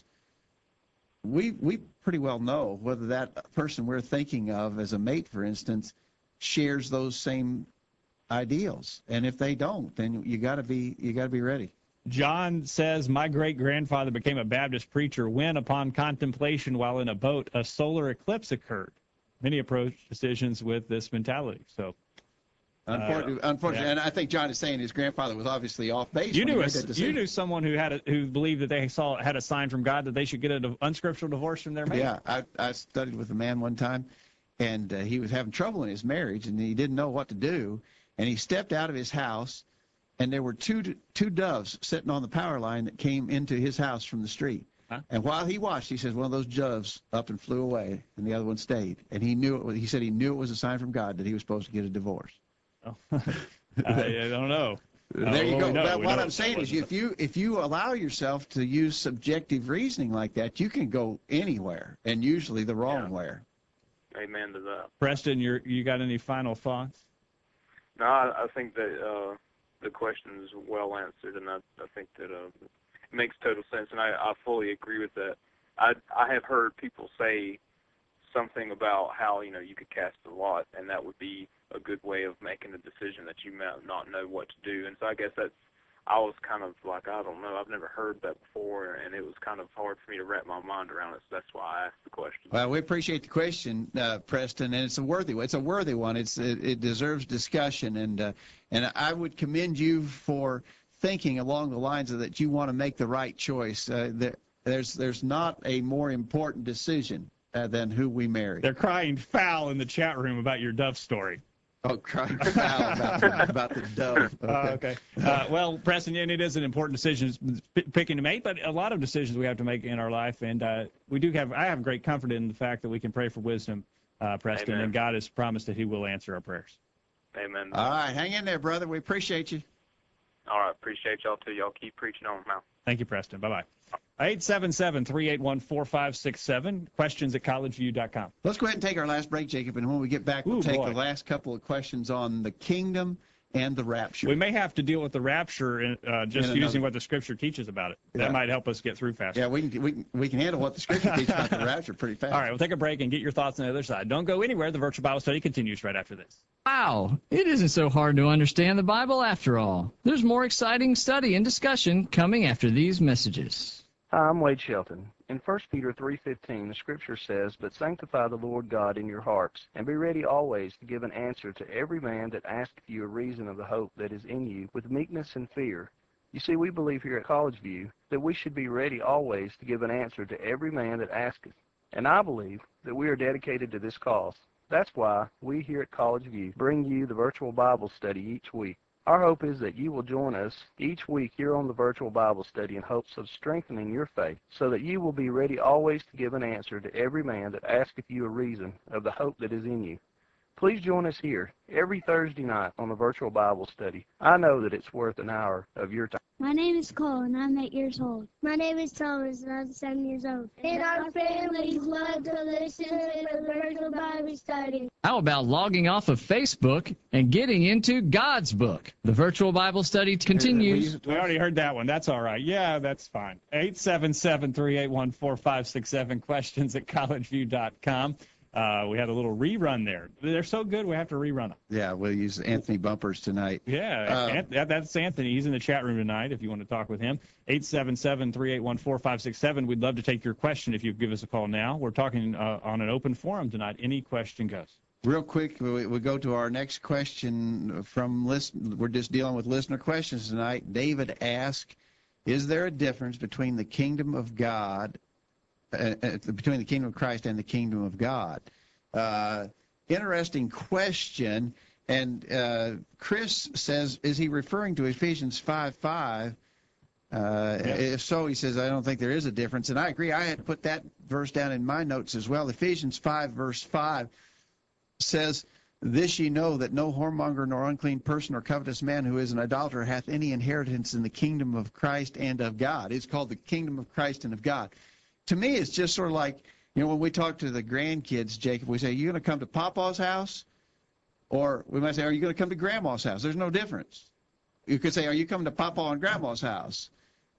we pretty well know whether that person we're thinking of as a mate, for instance, shares those same ideals. And if they don't, then you got to be ready. John says, my great-grandfather became a Baptist preacher when, upon contemplation while in a boat, a solar eclipse occurred. Many approach decisions with this mentality. So, unfortunately, yeah. and I think John is saying his grandfather was obviously off base. You when he knew made that decision. you knew someone who believed that they had a sign from God that they should get an unscriptural divorce from their mate. Yeah, I studied with a man one time, and he was having trouble in his marriage, and he didn't know what to do, and he stepped out of his house, and there were two doves sitting on the power line that came into his house from the street. Huh? And while he watched, he says one of those doves up and flew away, and the other one stayed. And he knew he said he knew it was a sign from God that he was supposed to get a divorce. Oh. I don't know. There you go. But What I'm saying is, if you allow yourself to use subjective reasoning like that, you can go anywhere, and usually the wrong way. Amen to that. Preston, you got any final thoughts? No, I think that the question is well answered, and I think that it makes total sense, and I fully agree with that. I have heard people say something about how you could cast a lot, and that would be a good way of making a decision that you might not know what to do. And so I guess I was kind of like, I don't know, I've never heard that before, and it was kind of hard for me to wrap my mind around it. So that's why I asked the question. Well, we appreciate the question, Preston, and it's a worthy one. It deserves discussion, and I would commend you for thinking along the lines of that you want to make the right choice. There's not a more important decision than who we marry. They're crying foul in the chat room about your dove story. Oh, crying foul about the dove. Okay. Well, Preston, and it is an important decision picking a mate, but a lot of decisions we have to make in our life, and I have great comfort in the fact that we can pray for wisdom, Preston, Amen. and God has promised that he will answer our prayers. Amen. All right, hang in there, brother. We appreciate you. All right, appreciate y'all too. Y'all keep preaching on now. Thank you, Preston. Bye-bye. 877-381-4567, questions at collegeview.com. Let's go ahead and take our last break, Jacob, and when we get back, we'll take boy. the last couple of questions on the kingdom and the rapture. We may have to deal with the rapture just In using another- what the Scripture teaches about it. Yeah. That might help us get through faster. Yeah, we can handle what the Scripture teaches about the rapture pretty fast. All right, we'll take a break and get your thoughts on the other side. Don't go anywhere. The virtual Bible study continues right after this. Wow, it isn't so hard to understand the Bible after all. There's more exciting study and discussion coming after these messages. Hi, I'm Wade Shelton. In 1 Peter 3:15, the Scripture says, "But sanctify the Lord God in your hearts, and be ready always to give an answer to every man that asketh you a reason of the hope that is in you, with meekness and fear." You see, we believe here at College View that we should be ready always to give an answer to every man that asketh. And I believe that we are dedicated to this cause. That's why we here at College View bring you the virtual Bible study each week. Our hope is that you will join us each week here on the virtual Bible study in hopes of strengthening your faith, so that you will be ready always to give an answer to every man that asketh you a reason of the hope that is in you. Please join us here every Thursday night on the virtual Bible study. I know that it's worth an hour of your time. My name is Cole, and I'm 8 years old. My name is Thomas, and I'm 7 years old. And our families love to listen to the virtual Bible study. How about logging off of Facebook and getting into God's book? The virtual Bible study continues. We already heard that one. That's all right. Yeah, that's fine. 877-381-4567, questions at collegeview.com. We had a little rerun there. They're so good, we have to rerun them. Yeah, we'll use Anthony bumpers tonight. Yeah, that's Anthony. He's in the chat room tonight if you want to talk with him. 877-381-4567. We'd love to take your question if you give us a call now. We're talking on an open forum tonight. Any question goes. Real quick, we go to our next question from we're just dealing with listener questions tonight. David asked, is there a difference between the kingdom of God, between the kingdom of Christ and the kingdom of God? Interesting question. And Chris says, is he referring to Ephesians 5:5? If so, he says, I don't think there is a difference. And I agree. I had put that verse down in my notes as well. Ephesians 5, verse 5 says, this ye know, that no whoremonger nor unclean person or covetous man who is an idolater hath any inheritance in the kingdom of Christ and of God. It's called the kingdom of Christ and of God. To me, it's just sort of like, when we talk to the grandkids, Jacob, we say, you going to come to Papa's house? Or we might say, are you going to come to Grandma's house? There's no difference. You could say, are you coming to Papa and Grandma's house?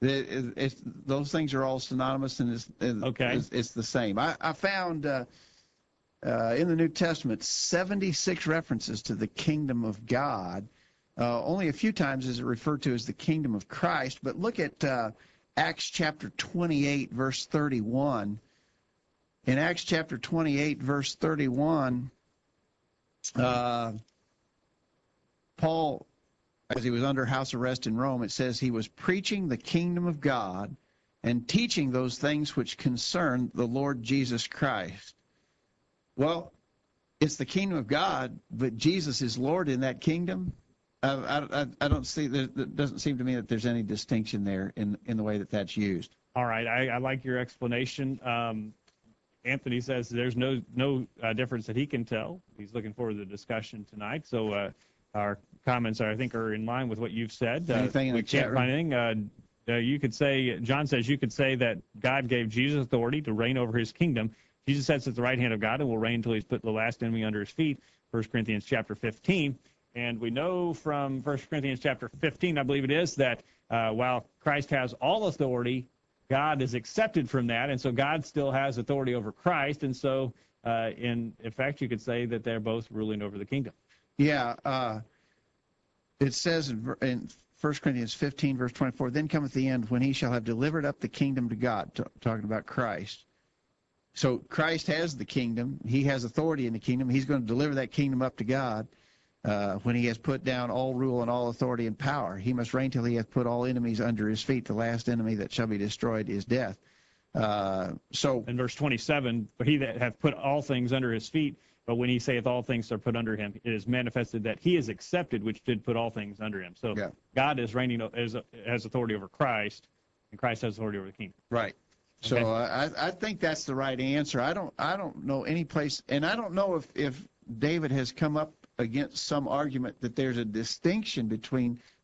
Those things are all synonymous, and it's the same. I found in the New Testament 76 references to the kingdom of God. Only a few times is it referred to as the kingdom of Christ. But look at Acts chapter 28, verse 31. In Acts chapter 28, verse 31, Paul, as he was under house arrest in Rome, it says he was preaching the kingdom of God and teaching those things which concern the Lord Jesus Christ. Well, it's the kingdom of God, but Jesus is Lord in that kingdom. I don't see, there doesn't seem to me that there's any distinction there in the way that that's used. All right, I like your explanation. Anthony says there's no difference that he can tell. He's looking forward to the discussion tonight. So our comments, I think, are in line with what you've said. Anything in we the chat can't find anything. You could say, John says, you could say that God gave Jesus authority to reign over his kingdom. Jesus sits at the right hand of God and will reign until he's put the last enemy under his feet, 1 Corinthians chapter 15. And we know from 1 Corinthians chapter 15, I believe it is, that while Christ has all authority, God is accepted from that, and so God still has authority over Christ. And so, in effect, you could say that they're both ruling over the kingdom. Yeah. It says in 1 Corinthians 15, verse 24, then cometh the end when he shall have delivered up the kingdom to God, talking about Christ. So Christ has the kingdom. He has authority in the kingdom. He's going to deliver that kingdom up to God when he has put down all rule and all authority and power. He must reign till he hath put all enemies under his feet. The last enemy that shall be destroyed is death. So in verse 27, but he that hath put all things under his feet, but when he saith all things are put under him, it is manifested that he is accepted, which did put all things under him. So God is reigning, has authority over Christ, and Christ has authority over the kingdom. Right. Okay. So I think that's the right answer. I don't know any place, and I don't know if David has come up against some argument that there's a distinction between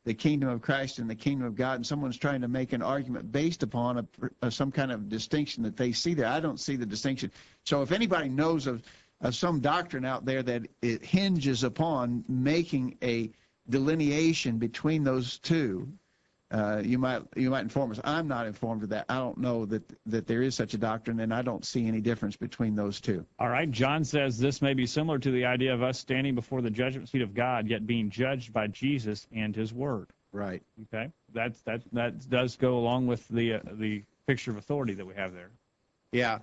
the kingdom of Christ and the kingdom of God, and someone's trying to make an argument based upon some kind of distinction that they see there. I don't see the distinction. So if anybody knows of some doctrine out there that it hinges upon making a delineation between those two, you might inform us. I'm not informed of that. I don't know that there is such a doctrine, and I don't see any difference between those two. All right. John says this may be similar to the idea of us standing before the judgment seat of God, yet being judged by Jesus and his word. Right. Okay. That does go along with the picture of authority that we have there. Yeah.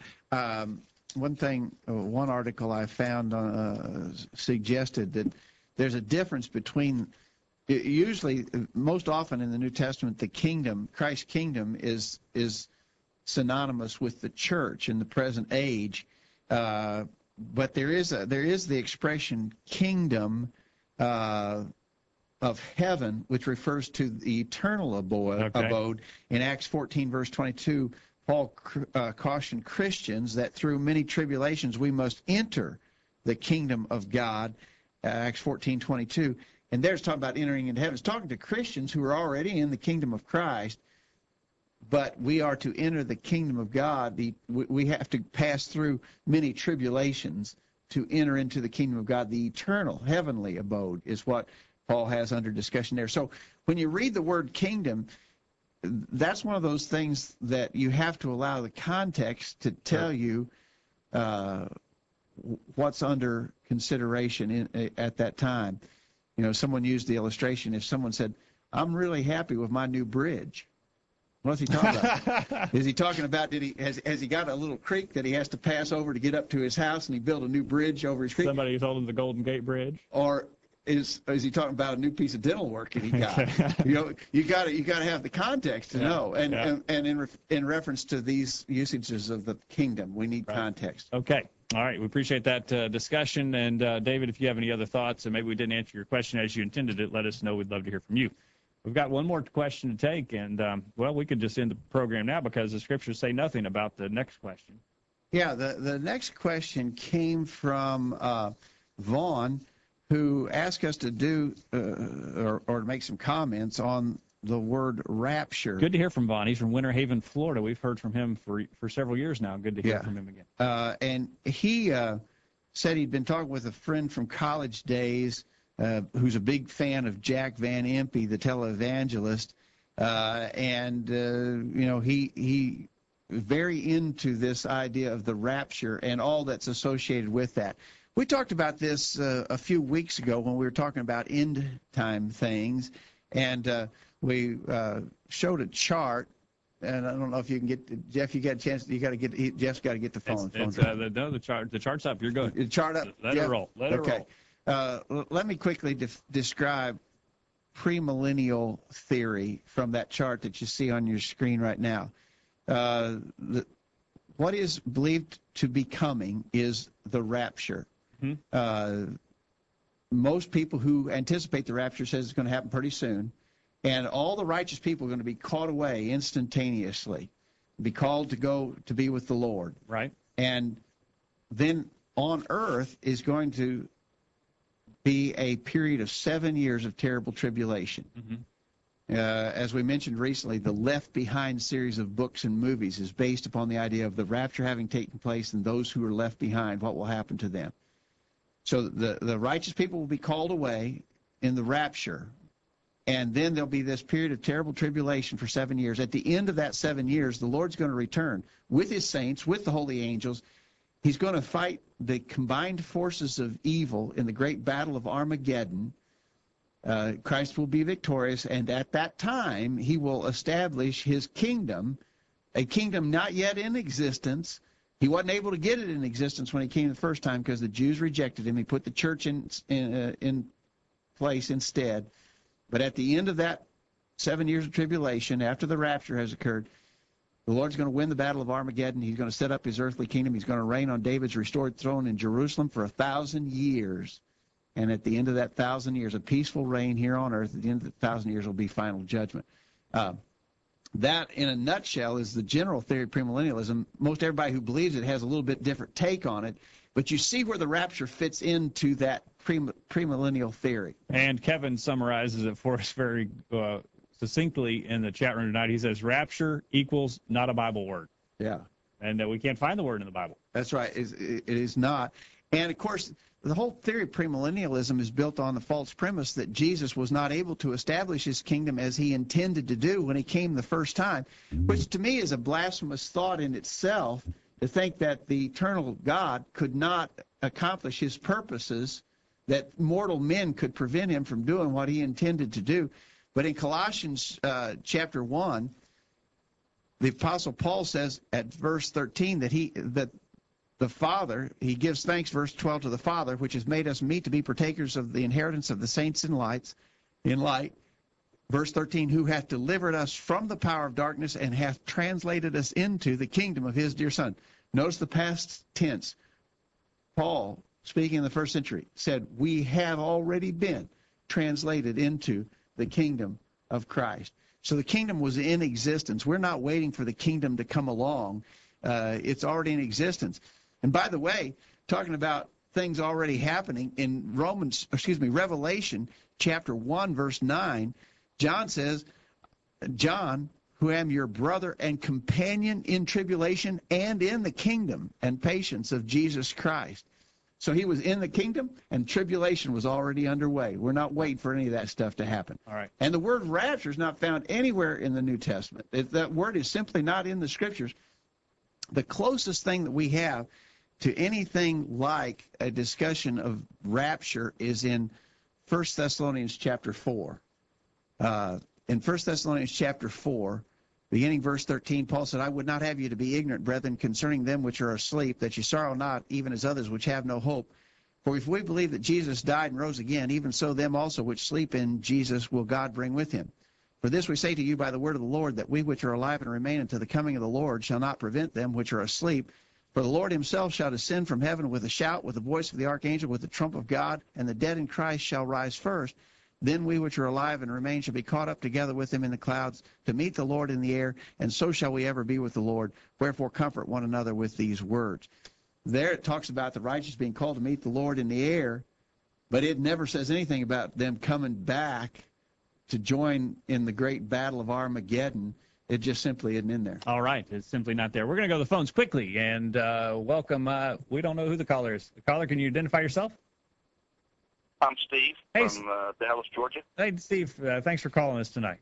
One article I found suggested that there's a difference between, usually, most often in the New Testament, the kingdom, Christ's kingdom, is synonymous with the church in the present age. But there is the expression kingdom of heaven, which refers to the eternal abode. In Acts 14, verse 22, Paul cautioned Christians that through many tribulations we must enter the kingdom of God, Acts 14:22. And there's talking about entering into heaven. It's talking to Christians who are already in the kingdom of Christ, but we are to enter the kingdom of God. We have to pass through many tribulations to enter into the kingdom of God. The eternal heavenly abode is what Paul has under discussion there. So when you read the word kingdom, that's one of those things that you have to allow the context to tell you what's under consideration at that time. You know, someone used the illustration. If someone said, "I'm really happy with my new bridge," what's he talking about? Is he talking about has he got a little creek that he has to pass over to get up to his house, and he built a new bridge over his creek? Somebody told him the Golden Gate Bridge. Or is he talking about a new piece of dental work that he got? you got to have the context to know. And in reference to these usages of the kingdom, we need context. Okay. All right. We appreciate that discussion. And David, if you have any other thoughts, and maybe we didn't answer your question as you intended it, let us know. We'd love to hear from you. We've got one more question to take, and well, we could just end the program now because the scriptures say nothing about the next question. Yeah, the next question came from Vaughn, who asked us to do or to make some comments on the word rapture. Good to hear from Vaughn. He's from Winter Haven, Florida. We've heard from him for several years now. Good to hear from him again. And he said he'd been talking with a friend from college days who's a big fan of Jack Van Impe, the televangelist, and he very into this idea of the rapture and all that's associated with that. We talked about this a few weeks ago when we were talking about end time things, and we showed a chart. And I don't know if you can get Jeff. You got a chance. Jeff's got to get the phone. The chart's up. You're good. The chart up. Let it roll. Let it roll. Let me quickly describe premillennial theory from that chart that you see on your screen right now. What is believed to be coming is the rapture. Mm-hmm. Most people who anticipate the rapture says it's going to happen pretty soon, and all the righteous people are going to be caught away instantaneously, be called to go to be with the Lord. Right. And then on earth is going to be a period of 7 years of terrible tribulation. Mm-hmm. As we mentioned recently, the Left Behind series of books and movies is based upon the idea of the rapture having taken place and those who are left behind, what will happen to them. So the righteous people will be called away in the rapture, and then there'll be this period of terrible tribulation for 7 years. At the end of that 7 years, the Lord's going to return with his saints, with the holy angels. He's going to fight the combined forces of evil in the great battle of Armageddon. Christ will be victorious, and at that time, he will establish his kingdom, a kingdom not yet in existence. He wasn't able to get it in existence when he came the first time because the Jews rejected him. He put the church in place instead. But at the end of that 7 years of tribulation, after the rapture has occurred, the Lord's going to win the battle of Armageddon. He's going to set up his earthly kingdom. He's going to reign on David's restored throne in Jerusalem for 1,000 years. And at the end of that 1,000 years, a peaceful reign here on earth, at the end of the 1,000 years will be final judgment. That, in a nutshell, is the general theory of premillennialism. Most everybody who believes it has a little bit different take on it. But you see where the rapture fits into that premillennial theory. And Kevin summarizes it for us very succinctly in the chat room tonight. He says, rapture equals not a Bible word. Yeah. And we can't find the word in the Bible. That's right. It is not. And, of course, the whole theory of premillennialism is built on the false premise that Jesus was not able to establish his kingdom as he intended to do when he came the first time, which to me is a blasphemous thought in itself, to think that the eternal God could not accomplish his purposes, that mortal men could prevent him from doing what he intended to do. But in Colossians chapter 1, the Apostle Paul says at verse 13 that the Father, he gives thanks, verse 12, to the Father, which has made us meet to be partakers of the inheritance of the saints in light. Verse 13, who hath delivered us from the power of darkness and hath translated us into the kingdom of his dear Son. Notice the past tense. Paul, speaking in the first century, said, we have already been translated into the kingdom of Christ. So the kingdom was in existence. We're not waiting for the kingdom to come along. It's already in existence. And by the way, talking about things already happening, in Revelation chapter 1, verse 9, John says, John, who am your brother and companion in tribulation and in the kingdom and patience of Jesus Christ. So he was in the kingdom, and tribulation was already underway. We're not waiting for any of that stuff to happen. All right. And the word rapture is not found anywhere in the New Testament. That word is simply not in the Scriptures. The closest thing that we have to anything like a discussion of rapture is in 1 Thessalonians chapter 4. In 1 Thessalonians chapter 4, beginning verse 13, Paul said, I would not have you to be ignorant, brethren, concerning them which are asleep, that ye sorrow not, even as others which have no hope. For if we believe that Jesus died and rose again, even so them also which sleep in Jesus will God bring with him. For this we say to you by the word of the Lord, that we which are alive and remain unto the coming of the Lord shall not prevent them which are asleep. For the Lord himself shall descend from heaven with a shout, with the voice of the archangel, with the trump of God, and the dead in Christ shall rise first. Then we which are alive and remain shall be caught up together with him in the clouds to meet the Lord in the air, and so shall we ever be with the Lord. Wherefore comfort one another with these words. There it talks about the righteous being called to meet the Lord in the air, but it never says anything about them coming back to join in the great battle of Armageddon. It just simply isn't in there. All right. It's simply not there. We're going to go to the phones quickly and welcome. We don't know who the caller is. The caller, can you identify yourself? I'm Steve Hey, from Dallas, Georgia. Hey, Steve. Thanks for calling us tonight.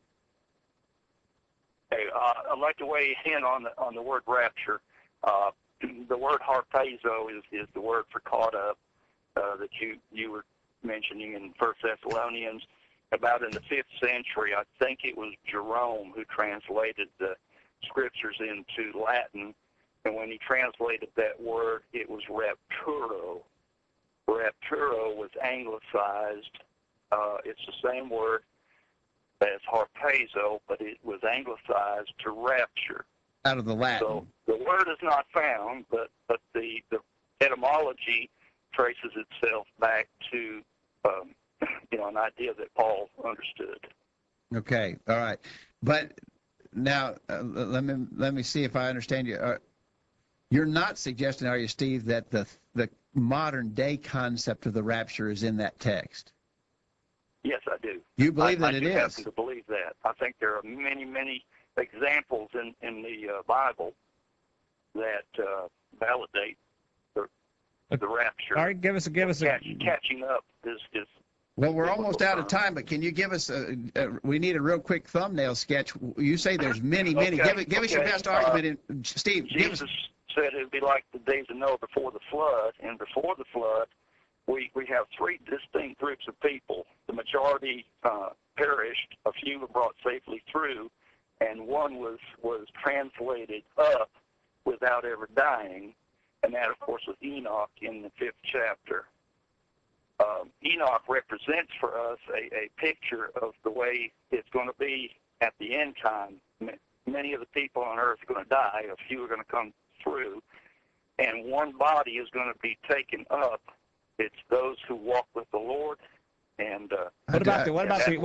Hey, I'd like to weigh in on the word rapture. The word harpazo is the word for caught up that you were mentioning in 1 Thessalonians. About in the 5th century, I think it was Jerome who translated the scriptures into Latin, and when he translated that word, it was rapturo. Rapturo was anglicized. It's the same word as harpazo, but it was anglicized to rapture. Out of the Latin. So the word is not found, but the etymology traces itself back to an idea that Paul understood. Okay, all right. But now let me see if I understand you. You're not suggesting, are you, Steve, that the modern day concept of the rapture is in that text? Yes, I do. You believe that I it do is? happen to believe that. I think there are many, many examples in the Bible that validate the rapture. All right, give us a catching up is. Well, we're almost out of time, but can you give us we need a real quick thumbnail sketch. You say there's many. Okay, Give us your best argument, Steve. Jesus said it would be like the days of Noah before the flood, and before the flood, we have three distinct groups of people. The majority perished, a few were brought safely through, and one was translated up without ever dying, and that, of course, was Enoch in the 5th chapter. Enoch represents for us a picture of the way it's going to be at the end time. Many of the people on earth are going to die. A few are going to come through, and one body is going to be taken up. It's those who walk with the Lord. And what about the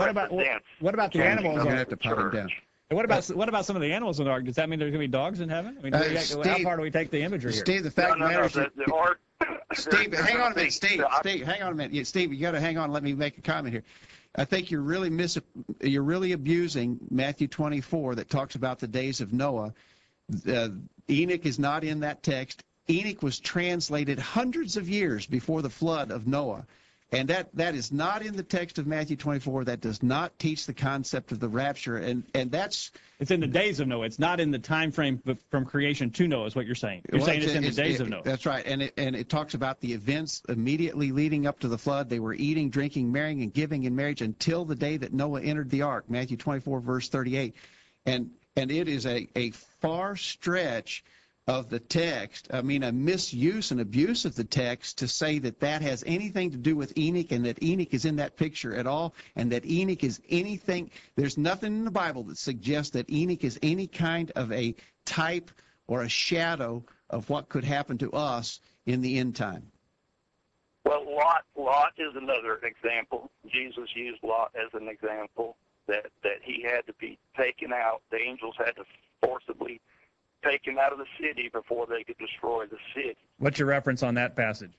animals? I'm going to have to put him down. And what about some of the animals in the ark? Does that mean there's going to be dogs in heaven? I mean, how far do we take the imagery here? Steve, the fact matters. The ark, Steve, hang on a minute. Steve, hang on a minute. Steve, you got to hang on. Let me make a comment here. I think you're really abusing Matthew 24 that talks about the days of Noah. Enoch is not in that text. Enoch was translated hundreds of years before the flood of Noah. And that is not in the text of Matthew 24. That does not teach the concept of the rapture. And that's... It's in the days of Noah. It's not in the time frame from creation to Noah is what you're saying. You're saying it's in the days of Noah. That's right. And it talks about the events immediately leading up to the flood. They were eating, drinking, marrying, and giving in marriage until the day that Noah entered the ark, Matthew 24, verse 38. And it is a far stretch of the text, I mean, a misuse and abuse of the text to say that that has anything to do with Enoch and that Enoch is in that picture at all, and that Enoch is anything. There's nothing in the Bible that suggests that Enoch is any kind of a type or a shadow of what could happen to us in the end time. Well, Lot is another example. Jesus used Lot as an example that he had to be taken out. The angels had to forcibly take him out of the city before they could destroy the city. What's your reference on that passage?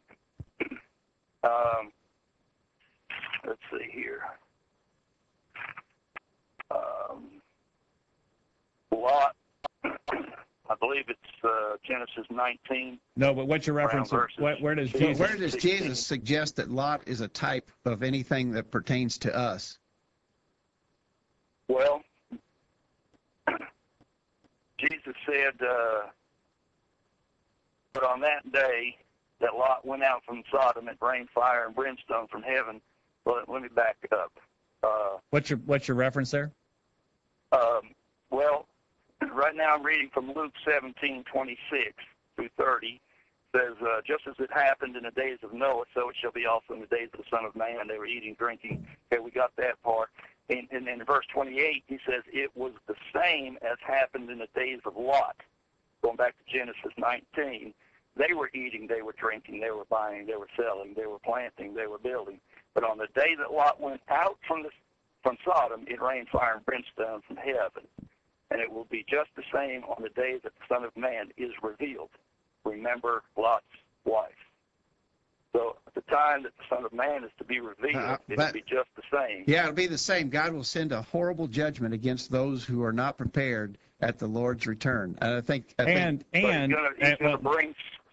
Let's see here. Lot, I believe it's Genesis 19. No, but what's your reference? Where does Jesus suggest that Lot is a type of anything that pertains to us? Well, Jesus said, but on that day that Lot went out from Sodom, it rained fire and brimstone from heaven. Well, let me back up. What's your reference there? Well, right now I'm reading from Luke 17:26 through 30. It says, just as it happened in the days of Noah, so it shall be also in the days of the Son of Man. They were eating, drinking. Okay, we got that part. And in verse 28, he says, it was the same as happened in the days of Lot. Going back to Genesis 19, they were eating, they were drinking, they were buying, they were selling, they were planting, they were building. But on the day that Lot went out from Sodom, it rained fire and brimstone from heaven. And it will be just the same on the day that the Son of Man is revealed. Remember Lot's wife. So at the time that the Son of Man is to be revealed, it'll be just the same. Yeah, it'll be the same. God will send a horrible judgment against those who are not prepared at the Lord's return. And I think he's going to bring,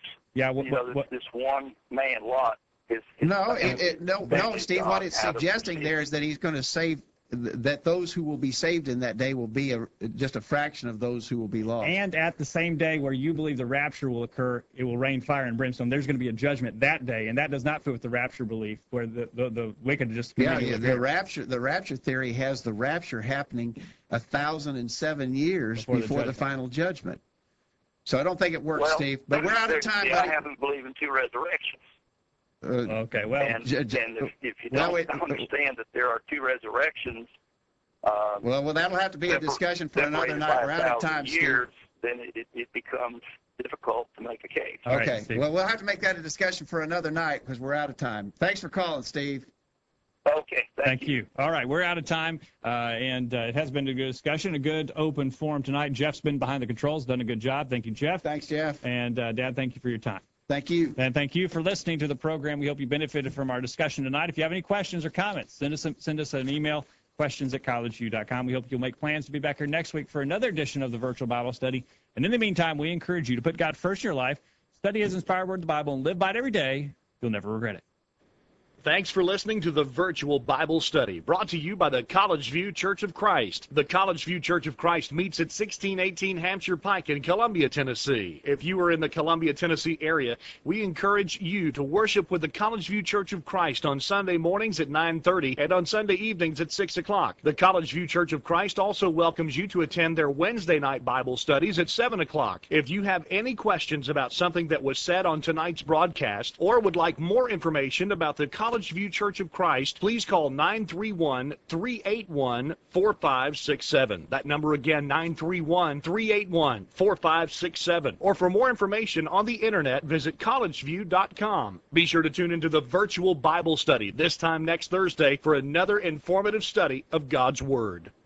this one man, Lot. No, Steve. What it's suggesting there is that he's going to save. That those who will be saved in that day will be just a fraction of those who will be lost. And at the same day where you believe the rapture will occur, it will rain fire and brimstone. There's going to be a judgment that day, and that does not fit with the rapture belief, where the wicked just the rapture theory has the rapture happening 1,007 years before the final judgment. So I don't think it works, Steve. But we're out of time. I happen to believe in two resurrections. Okay, well, and if you don't understand that there are two resurrections, well, that'll have to be a discussion for another night. We're out of time, Steve. Then it becomes difficult to make a case. Okay, right, well, we'll have to make that a discussion for another night because we're out of time. Thanks for calling, Steve. Okay, thank you. All right, we're out of time, and it has been a good discussion, a good open forum tonight. Jeff's been behind the controls, done a good job. Thank you, Jeff. Thanks, Jeff. And Dad, thank you for your time. Thank you. And thank you for listening to the program. We hope you benefited from our discussion tonight. If you have any questions or comments, send us an email, questions@collegeview.com. We hope you'll make plans to be back here next week for another edition of the Virtual Bible Study. And in the meantime, we encourage you to put God first in your life, study His inspired word, the Bible, and live by it every day. You'll never regret it. Thanks for listening to the Virtual Bible Study, brought to you by the College View Church of Christ. The College View Church of Christ meets at 1618 Hampshire Pike in Columbia, Tennessee. If you are in the Columbia, Tennessee area, we encourage you to worship with the College View Church of Christ on Sunday mornings at 9:30 and on Sunday evenings at 6 o'clock. The College View Church of Christ also welcomes you to attend their Wednesday night Bible studies at 7 o'clock. If you have any questions about something that was said on tonight's broadcast or would like more information about the College View Church of Christ, please call 931-381-4567. That number again, 931-381-4567. Or for more information on the internet, visit collegeview.com. Be sure to tune into the Virtual Bible Study this time next Thursday for another informative study of God's Word.